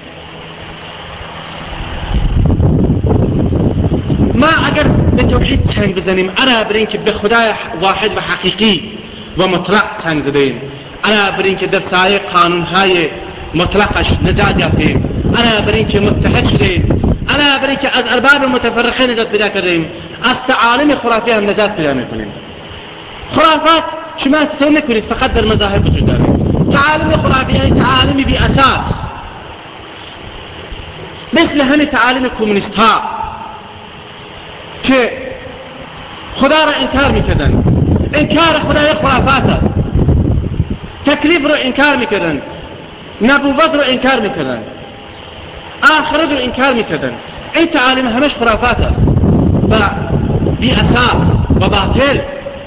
ما اگر به توحید چنگ بزنیم، انا بر این که به خدای واحد و حقیقی و مطلق چنگ زدیم، انا بر این که در سایه قانونهای مطلقش نجات یافتیم، انا بر این که متحد شدیم، انا بر این که از ارباب متفرقه نجات پیدا کردیم، از تعالیم خرافی هم نجات پیدا میکنیم. خرافات شما تصور نکنید فقط در مذاهب وجود داره. تعالیم خرافی یعنی تعالیم بی اساس، مثل همین تعالیم کمونیست ها که خدا را انکار میکردن. انکار خدای خرافات است. تکلیف رو انکار میکردن، نبوت رو انکار میکردن، آخرت رو انکار میکردن. این تعالیم همش خرافات است و بی اساس و باطل.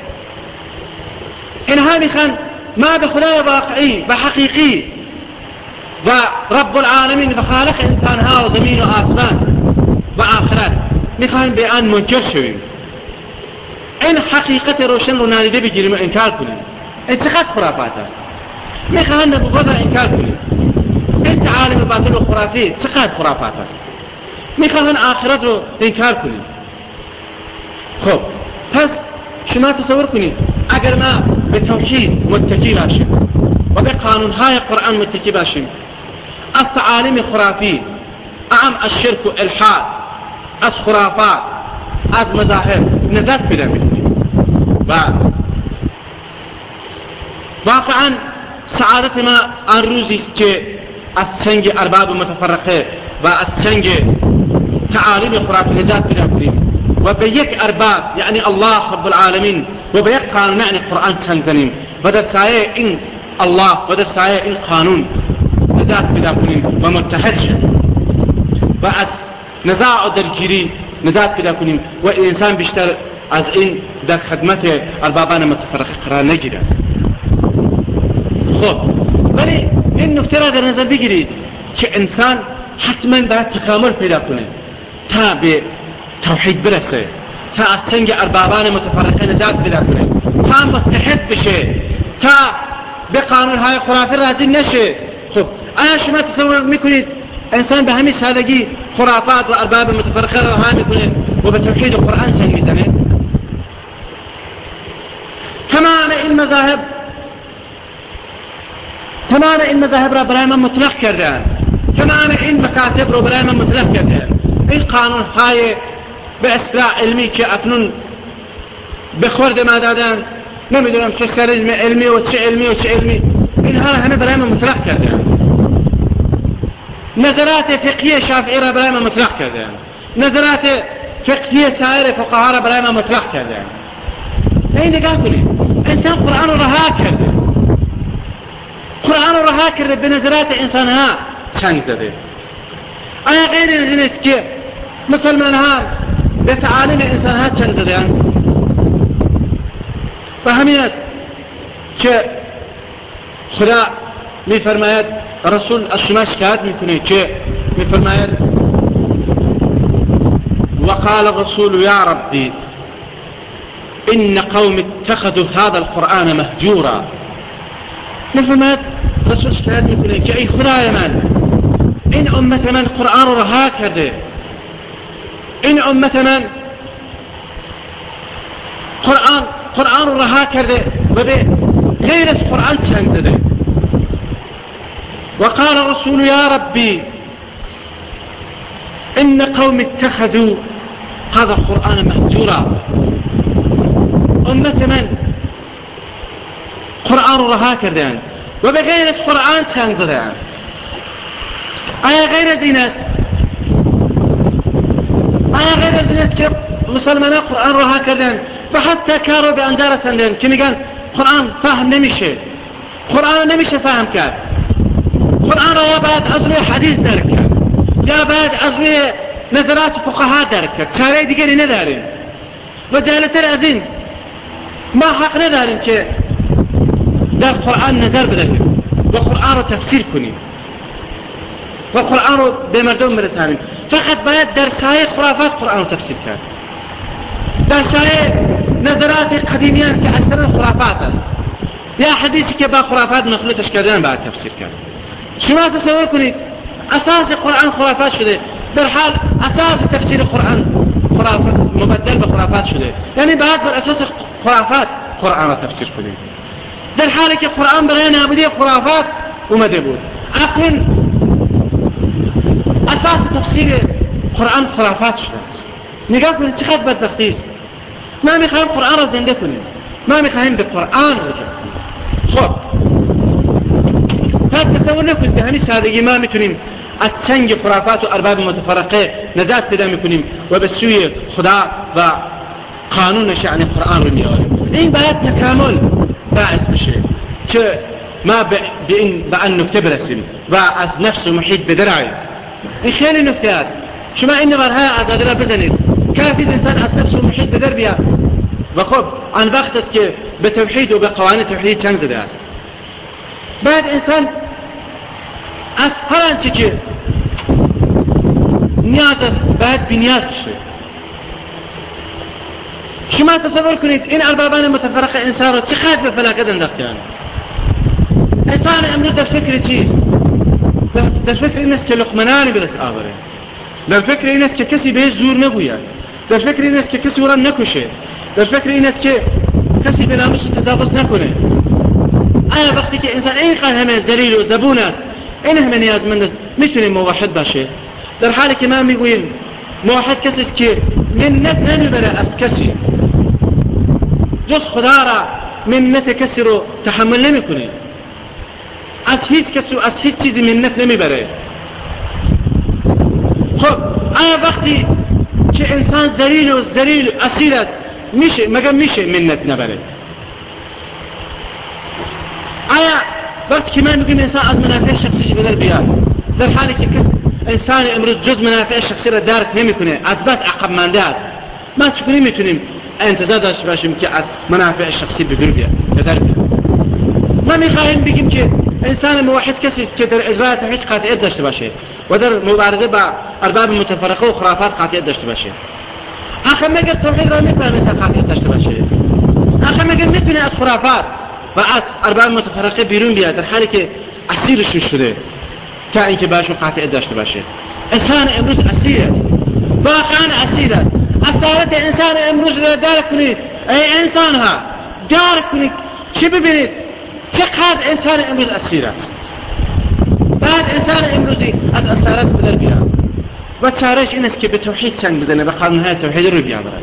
اینها میخوان ما به خدای واقعی و حقیقی و رب العالمین و خالق انسانها و زمین و آسمان و آخرت میخوان به آن منکر شویم. این حقیقت روشن رو نادیده بگیریم و انکار کنیم. این چقدر خرافات است. میخوان نبوت را انکار کنیم. این تعالیم باطل و خرافی چقدر خرافات است. میخوان آخرت رو انکار کنیم. خب پس شما تصور کنید اگر ما به توحید متکی باشیم و به قانونهای قرآن متکی باشیم، از تعالیم خرافی، اعم از شرک و الحاد، از خرافات، از مذاهب نجات پیدا میکنیم و واقعا سعادت ما آن روزی است که از چنگ ارباب متفرقه و از چنگ تعالیم خرافی نجات پیدا کنیم و به یک ارباب یعنی الله رب العالمین و به یک قانون یعنی قرآن چنگ زنیم و در سایه این الله و در سایه این قانون نجات پیدا کنیم و متحد شیم و از نزاع و درگیری نجات پیدا کنیم و انسان بیشتر از این در خدمت اربابان متفرقه قرار نگیره. خب ولی این نکته را در نظر بگیرید که انسان حتما باید تکامل پیدا کنه تا به توحید برسه، تا از چنگ اربابان متفرقه نجات پیدا کنه، تا متحد بشه، تا به قانونهای خرافی راضی نشه. خب آیا شما تصور میکنید انسان به همین سادگی خرافات و ارباب متفرقه را رها میکنه و به توحید و قرآن چنگ میزنه؟ تمام این مذاهب تمام این مذاهب را برای من مطلق کردن، تمام این مکاتب را برای من مطلق کردن. این قانون های به اصطلاح علمی که اکنون به خورد ما دادن، نمیدونم سوسیالیسم علمی و چه علمی و چه علمی، اینها را همه برای من مطلق کردن. نظرات فقهی شافعی را برای من مطلق کردن، نظرات فقهی سایر فقها را برای من مطلق کردن. این نگاه کنید، انسان قرآن را رها کرده، قرآن را رها کرده، به نظرات انسان ها چنگ زده. آیا غیر از این است که مسلمان ها به تعالیم انسان ها چنگ زدن؟ و همین است که خدا می فرماید، رسول از شما شکایت میکنه که می فرماید وقال الرسول يا ربي إن قوم اتخذوا هذا القرآن مهجورا. می فرماید رسول شکایت میکنه که ای خدای من، این امت من قرآن رو رها کرده، این امت من قرآن قرآن رو رها کرده و به غیر از قرآن چنگ زده. وقال الرسول يا ربي إن قوم اتخذوا هذا القرآن مهجورا. امت من قرآن رو رها کردن و به غیر از قرآن چنگ زدن. آیا غیر از این است؟ آیا غیر از این است که مسلمانان قرآن رو رها کردن و حتی کارو به انجا رساندن که میگن قرآن فهم نمیشه، قرآن نمیشه فهم کرد، قرآن را یا باید از روی حدیث درک کرد یا باید از روی نظرات فقها درک کرد، چاره دیگری نداریم و جالبتر از این ما حق نداریم که در قرآن نظر بدهیم و قرآن رو تفسیر کنیم و قرآن رو به مردم برسانیم. فقط باید در سایه خرافات قرآن رو تفسیر کرد، در سایه نظرات قدیمیان که اکثرا خرافات است یا حدیثی که با خرافات مخلوطش کردن باید تفسیر کرد. شما تصور کنید اساس قرآن خرافات شده، در حال اساس تفسیر قرآن خرافات مبدل به خرافات شده، یعنی باید بر اساس خرافات قرآن را تفسیر کنید، در حالی که قرآن برای نابودی خرافات اومده بود. اکنون اساس تفسیر قرآن خرافات شده است. نگاه کنید چقدر بدبختی است. ما میخوایم قرآن را زنده کنیم، ما میخوایم به قرآن رجوع کنیم. خب پس تصور نکنید به همین سادگی ما میتونیم از چنگ خرافات و ارباب متفرقه نجات پیدا میکنیم و به سوی خدا و قانون شأن قرآن رو میاریم. این باید تکامل باعث بشه که ما به این به این نکته برسیم و از نفس و محیط بدراییم. این خیلی نکته است. شما این نمرها آزادی را بزنید، کافی انسان از نفس و محیط بدر بیاد و خب آن وقت است که به توحید و به قوانین توحید چنگ زده است. بعد انسان از هر آنچه که نیاز است باید بنیاد بشه. شما تصور کنید این اربابان متفرق انسان را چقدر به فلاکت انداختند. انسان امروز در فکر چیست؟ در فکر این است که لقمنانی به دست آوره، در فکر این است که کسی بهش زور نگوید، در فکر این است که کسی او را نکشه، در فکر این است که کسی به نامش تجاوز نکنه. آیا وقتی که انسان اینقدر همه ذلیل و زبون است، این همه نیازمند است، میتونه موحد باشه؟ در حالی که ما میگوییم موحد کسی است که منت نمیبره از کسی، جز خدا را منت کسی رو تحمل نمیکنه، از هیچ کسی و از هیچ چیزی منت نمیبره. خب آیا وقتی که انسان ذلیل و ذلیل اسیر است میشه مگر میشه منت نبره؟ آیا وقتی که من میگم انسان از منافع شخصی بدل بیاد، در حالی که کس انسان امروز جز منافع شخصی را درک نمیکنه، از بس عقب مانده است، ما چطوری میتونیم انتظار داشته باشیم که از منافع شخصی بدل بیاد بدل بیاد؟ ما میخواهیم بگیم که انسان موحد کسی است که در اجرای توحید قاطعیت داشته باشه و در مبارزه با ارباب متفرقه و خرافات قاطعیت داشته باشه. آخه مگر توحید را میفهمه تا قاطعیت داشته باشه؟ آخه مگر میتونه از خرافات و از ارباب متفرقه بیرون بیاد در حالی که اسیرشون شده تا اینکه باشون قاطعیت داشته باشه؟ انسان امروز اسیر است، واقعا اسیر است. اصالت انسان امروز را درک کنید ای انسان ها، درک کنید چه ببینید چقدر انسان امروز اسیر است. بعد انسان امروزی از اصالت بدر بیاد و چارش این است که به توحید چنگ بزنه، به قانونهای توحید رو بیاورد.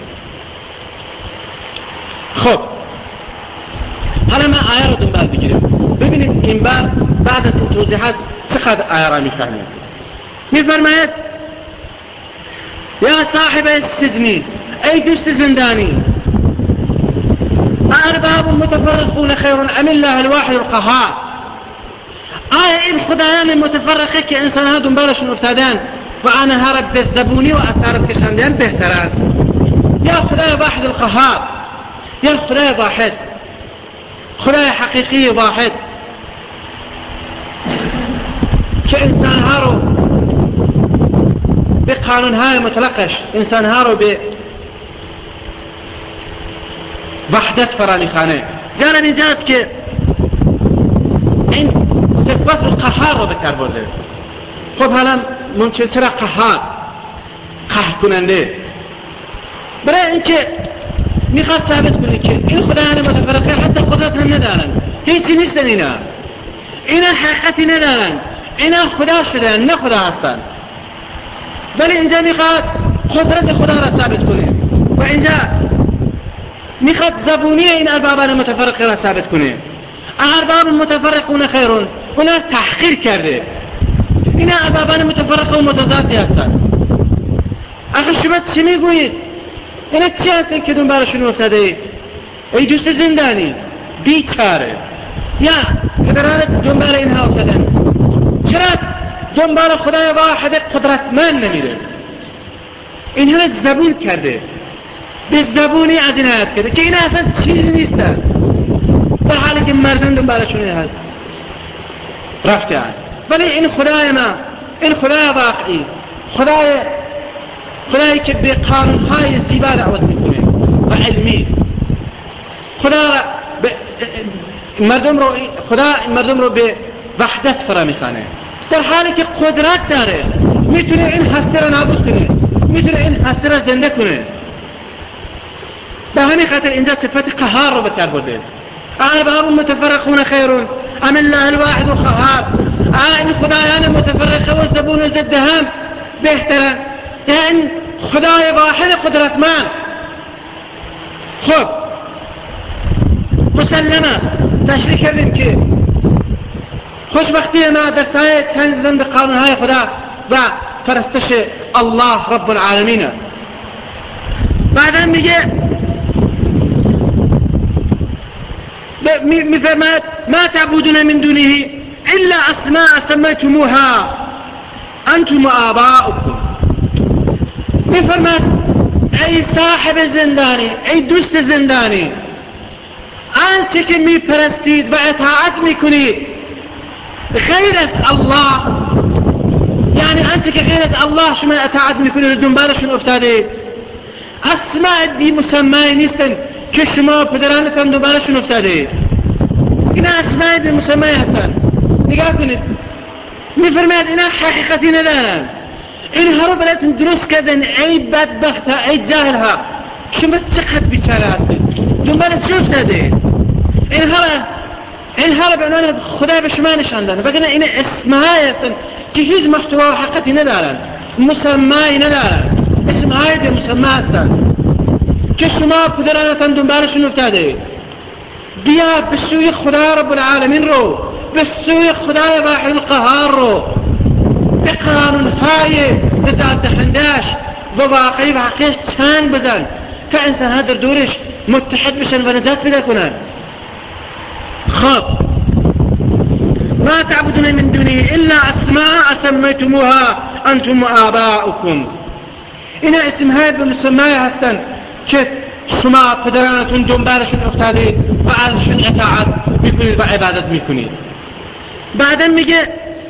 خب حالا ما آیه رو دنبال بگیریم ببینیم این بار بعد از این توضیحات چقدر آیه را میفهمیم. میفرماید یا صاحب السجن، ای دوست زندانی، ارباب متفرقون خیر ام الله الواحد القهار. آیا این خدایان متفرقه که انسان ها دنبالشون افتادن و آنها را به زبونی و اسارت کشاندن بهتر است، یا خدای واحد القهار، یا خدای واحد، خدای حقیقی واحد که انسانها رو به قانونهای مطلقش، انسانها رو به وحدت فرا میخوانه. جالب اینجاست که این صفت القهار رو به کار برده. خب حالا ممکن چرا قهار، قهر کننده؟ برای اینکه میخواد ثابت کنه که این خدایان متفرقه حتی قدرت هم ندارن، هیچی نیستن، اینا اینا حقیقتی ندارن، اینا خدا شدن نه خدا هستن. ولی اینجا میخواد قدرت خدا را ثابت کنه و اینجا میخواد زبونی این اربابان متفرقه را ثابت کنه. ارباب متفرقون خیرون، اونا تحقیر کرده. اینا اربابان متفرقه و متضادی هستن. آخه شما چی میگویید؟ اینا چی هستن که دنبالشون افتاده اید؟ ای دوست زندانی بیچاره، یا که در حال دنبال اینها افتادن، چرا دنبال خدای واحد قدرتمند نمیره؟ اینها را زبون کرده، به زبونی از این آیات کرده که این اصلا چیزی نیستن، در حالی که مردم دنبالشون هست رفتن. ولی این خدای ما، این خدای واقعی، خدای خدایی که به قانونهای زیبا دعوت میکنه و علمی، خدا مردم رو خدا مردم رو به وحدت فرا میخوانه، در حالی که قدرت داره، میتونه این هستی را نابود کنه، میتونه این هستی را زنده کنه. به همین خاطر اینجا صفت قهار رو به کار برده. ارباب متفرقون خیر ام الله الواحد القهار. این خدایان متفرقه و زبون و ضد هم بهترن یا این خدای واحد قدرتمند؟ خب مسلم است، تشریح کردیم که خوشبختی ما در سایه چنگ زدن به قانونهای خدا و پرستش الله رب العالمین است. بعدا میگه میفرماید ما تعبدون من دونه الا اسماء سميتموها انتم وآباؤكم. میفرماید ای صاحب زندانی، ای دوست زندانی، آنچه که میپرستید و اطاعت میکنید غیر از الله، یعنی آنچه که غیر از الله شما اطاعت میکنید و دنبالشون افتادید، اسماء بی مسمای نیستن که شما پدرانتان دنبالشون افتادید، اینا اسماء بی مسمای هستن. نگاه کنید، میفرماید اینا حقیقتی ندارن، اینها رو براتون درست کردن ای بدبخت ها، ای جاهل ها، شما چقدر بیچاره هستید، دنبال چه افتادید؟ اینها را اینها را به عنوان خدا به شما نشاندن، وگرنه این اسمهای هستن که هیچ محتوا و حقیقتی ندارن، مسمایی ندارن، اسمهای به مسمى هستن که شما پدرانتان دنبالشون افتادید. بیا به سوی خدا رب العالمین رو، به سوی خدای واحد القهار رو، به قانونهای نجات دهندش و واقعی و حقیقش چنگ بزن تا انسان ها در دورش متحد بشن و نجات پیدا کنن. خب ما تعبدون من دونه الا اسماء سميتموها انتم وآباؤكم. اینا اسمهای به مسمای هستن که شما پدرانتون دنبالشون افتادید و ازشون اطاعت میکنید و عبادت میکنید. بعدا میگه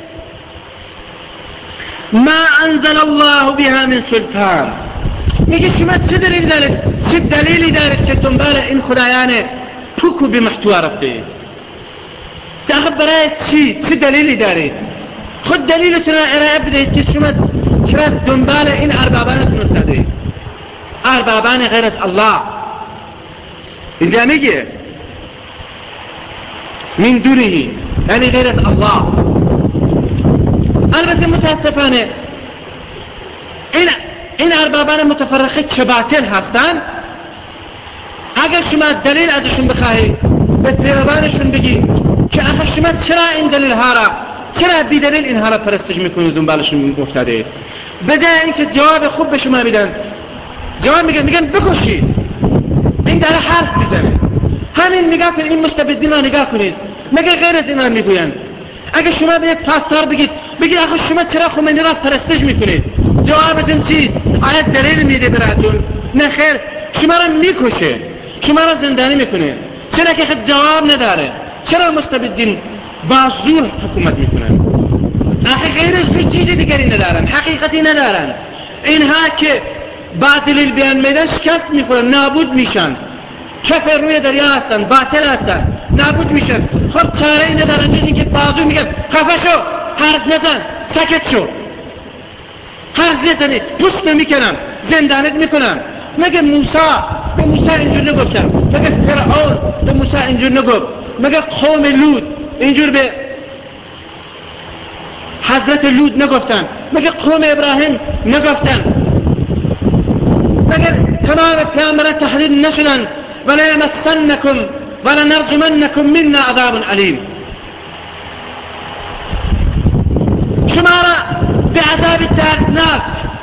ما انزل الله بها من سلطان. میگه شما چه دلیلی دارید، چه دلیلی دارید که دنبال این خدایان پوک و بی‌محتوا رفتید؟ آخه برای چی؟ چه دلیلی دارید؟ خود دلیلتون را ارائه بدهید که شما چرا دنبال این اربابانتون افتادید، اربابان غیر از الله. اینجا میگه من دونه، یعنی غیر از الله. البته متاسفانه این این اربابان متفرقه که باطل هستن، اگر شما دلیل ازشون بخواهید به پیروانشون بگی که آخه شما چرا این دلیل ها را، چرا بی دلیل اینها را پرستش میکنید دنبالشون افتادید، به جای اینکه جواب خوب به شما میدن، جواب میگن میگن بکشید، این داره حرف میزنه. همین نگاه کنید، این مستبدین را نگاه کنید، مگه غیر از اینا میگوین؟ اگه شما به یک پاسدار بگید بگید آخه شما چرا خمینی را پرستش میکنید، جوابتون چیست؟ آیا دلیل میده براتون؟ نه خیر، شما را میکشه، شما را زندانی میکنه. چرا که خود جواب نداره؟ چرا مستبدین با زور حکومت میکنن؟ آخه غیر از زور چیز دیگری ندارن، حقیقتی ندارن. اینها که با دلیل بیان میدن شکست میخورن، نابود میشن، کف روی دریا هستن، باطل هستن، نابود میشن. خب چاره ای ندارن جز اینکه بازو میگن خفه شو، حرف نزن، سکت شو، حرف نزنی، پوست میکنم، زندانت میکنم. مگه موسی به موسی اینجور نگفتن؟ مگه فرعون به موسی اینجور نگفت؟ مگه قوم لوط اینجور به حضرت لوط نگفتن؟ مگه قوم ابراهیم نگفتن؟ مگه تمام پیامبران تهدید نشدن ولا یمسنکم ولا نرجمنکم منا عذاب علیم؟ شما را به عذاب دردناک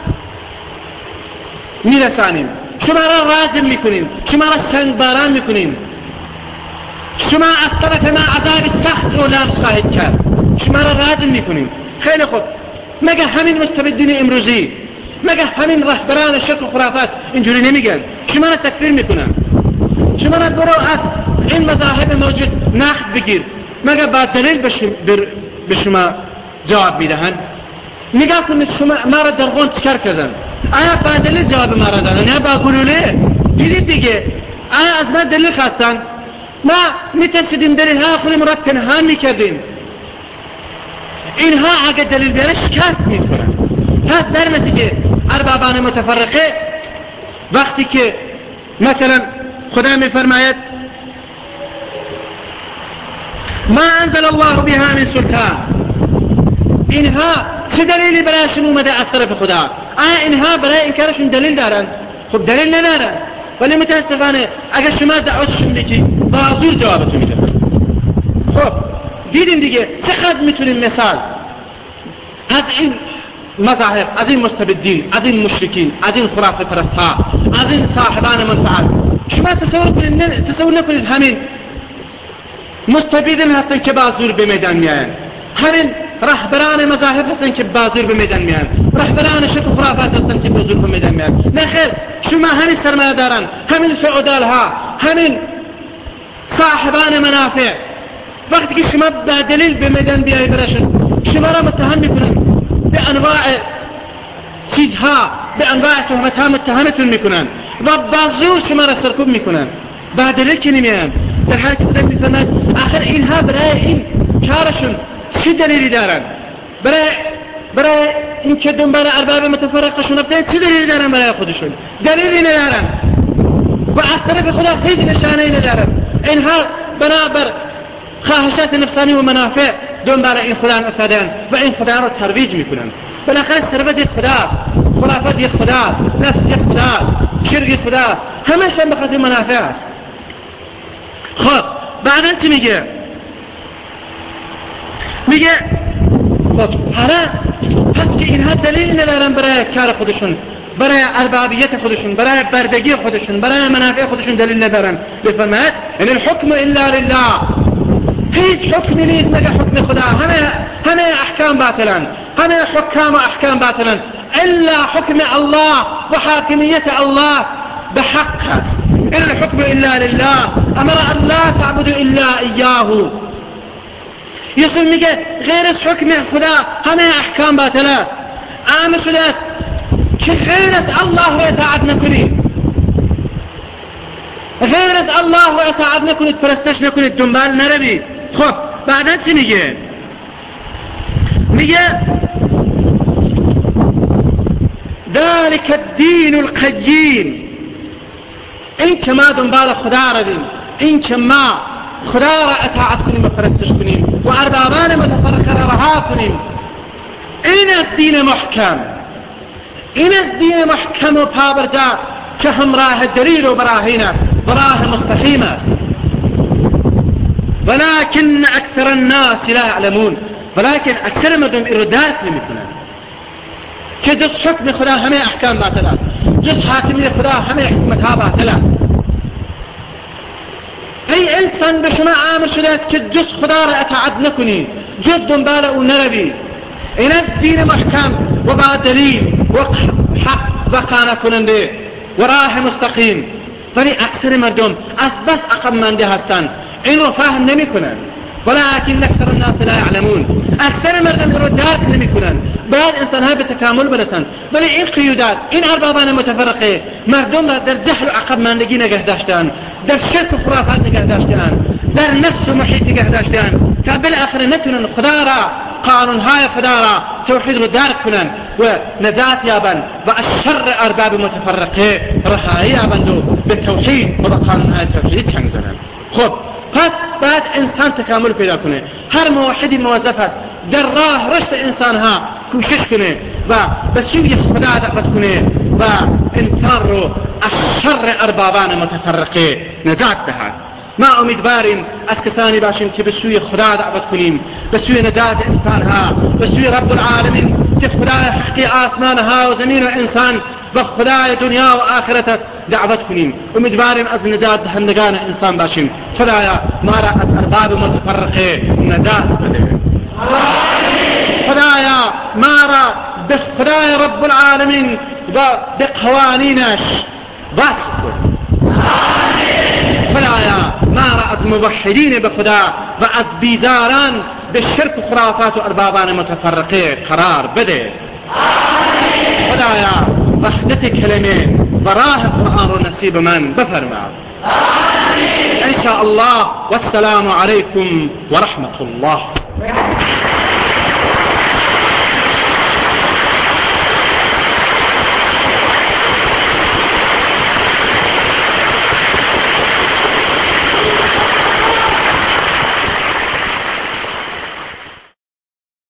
میرسانیم، شما را راجم میکنیم، شما را سنگباران میکنیم، شما از طرف ما عذاب سخت رو لمس خواهید کرد، شما را راجم میکنیم. خیلی خوب، مگه همین مستبدین امروزی مگه همین رهبران شرک و خرافات اینجوری نمیگن؟ شما را تکفیر میکنن، شما را برو از این مذاهب موجود نقد بگیر، مگه با دلیل به شما جواب میدهند؟ نگاه کنید شما ما را در غون چکار کردن؟ آیا با دلیل جواب ما را دادن یا با گلوله؟ دیدید دیگه، آیا از ما دلیل خواستن؟ ما میترسیدیم دلیل ها خودمون را پنهان میکردیم. اینها اگه دلیل بیاره شکست میخورن. پس در نتیجه اربابان متفرقه وقتی که مثلا خدا میفرماید ما انزل الله بها من سلطان، اینها چه دلیلی برایشون اومده از طرف خدا؟ آیا اینها برای انکارشون دلیل دارن؟ خب دلیل ندارن، ولی متاسفانه اگر شما دعوتشون بکی با زور جوابتون میدن. خب دیدیم دیگه چقدر میتونیم مثال از این مذاهب، از این مستبدین، از این مشرکین، از این خرافه پرستها، از این صاحبان منفعت. شما تصور کنید، تصور نکنید همین مستبدین هستن که با زور به میدان میان، همین رهبران مذاهب هستن که با زور به میدان میان، رهبران شرک و خرافات هستن که با زور به میدان میان. نه خیر، شما همین سرمایه‌داران، همین فئودال ها، همین صاحبان منافع، وقتی که شما با دلیل به میدان بیایی براشون، شما را متهم میکنن به انواع چیزها، به انواع تهمتها متهمتون میکنن و با زور شما را سرکوب میکنن، با دلیل که نمیان. در حالی که خدا میفرماید آخر اینها برای این کارشون چه دلیلی دارن؟ برای برای اینکه دنبال ارباب متفرقشون رفتن چه دلیلی دارن؟ برای خودشون دلیلی ندارن و از طرف خدا هیچ نشانه‌ای ندارن. اینها بنابر خواهشات نفسانی و منافع دنبال این خدا افتادن و این خدا رو ترویج میکنن. بالاخره ثروت یک خداست، خرافات یک خداست، نفس یک خداست، شرک یک خداست، همش هم به خاطر منافع است. خب بعدن چی میگه؟ میگه خب حالا پس که اینها دلیل ندارن برای کار خودشون، برای اربابیت خودشون، برای بردگی خودشون، برای منافع خودشون دلیل ندارن، بفرماید ان الحكم الا لله، هیچ حکمی نیست مگر حکم خدا. همه همه احکام باطلن، همه حکام و احکام باطلن الا حکم الله و حاکمیت الله به حق است. ان الحكم الا لله امر ان لا تعبدوا الا اياه. یسوع میگه غیر از حکم خدا همه احکام باطل است. امر شده است که غیر از الله رو اطاعت نکنید، غیر از الله رو اطاعت نکنید، پرستش نکنید، دنبال نروید. خب بعدا چی میگه؟ میگه ذلك الدین القیم، این که ما دنبال خدا رویم، این که ما خدا را اطاعت کنیم و پرستش کنیم و اربابان متفرقه را رها کنیم، این است دین محکم، این است دین محکم و پابرجا که همراه دلیل و براهین است و راه مستقیم است. ولكن اکثر الناس لا يعلمون، ولكن اکثر مردم این رو درک نمیکنن که جز حکم خدا همه احکام باطل است، جز حاکمی خدا همه حکمتها باطل است. ای انسان به شما امر شده است که جز خدا را اطاعت نکنی، جز دنبال او نروی. این است دین محکم و با دلیل و حق و قانع کننده و راه مستقیم. ولی اکثر مردم از بس عقب مانده هستند، این رو فهم نمی کنن. ولكن اکثر الناس لا يعلمون، اکثر مردم این رو درک نمی کنن. باید انسان ها به تکامل برسن، ولی این قیودات، این اربابان متفرقه مردم را در جهل و عقب ماندگی نگه داشتن، در شرک و خرافات نگه داشتن، در نفس و محیط نگه داشتن تا بالاخره نتونن خدا را، قانونهای خدا را، توحید رو درک کنن و نجات یابن و از شر ارباب متفرقه رهایی یابند و به توحید و به قانونهای توحید چنگ زنن. خب پس بعد انسان تکامل پیدا کنه. هر موحدی موظف است در راه رشد انسان ها کوشش کنه و به سوی خدا دعوت کنه و انسان رو از شر اربابان متفرقه نجات دهد. ما امیدواریم از کسانی باشیم که به سوی خدا دعوت کنیم، به سوی نجات انسان ها، به سوی رب العالمین که خدای حقی آسمان ها و زمین و انسان و خدای دنیا و آخرت است دعوت کنیم. امیدواریم از نجات دهندگان انسان باشیم. خدایا ما را از ارباب متفرقه نجات بده. خدایا ما را بخدای رب العالمین و بقوانینش وصف کن. خدایا ما را از موحدین به خدا و از بیزاران به شرک و خرافات و اربابان متفرقه قرار بده. خدایا وحدت کلمه و راه قرآن رو نصیب من بفرما. ان شاء الله. والسلام عليكم ورحمة الله.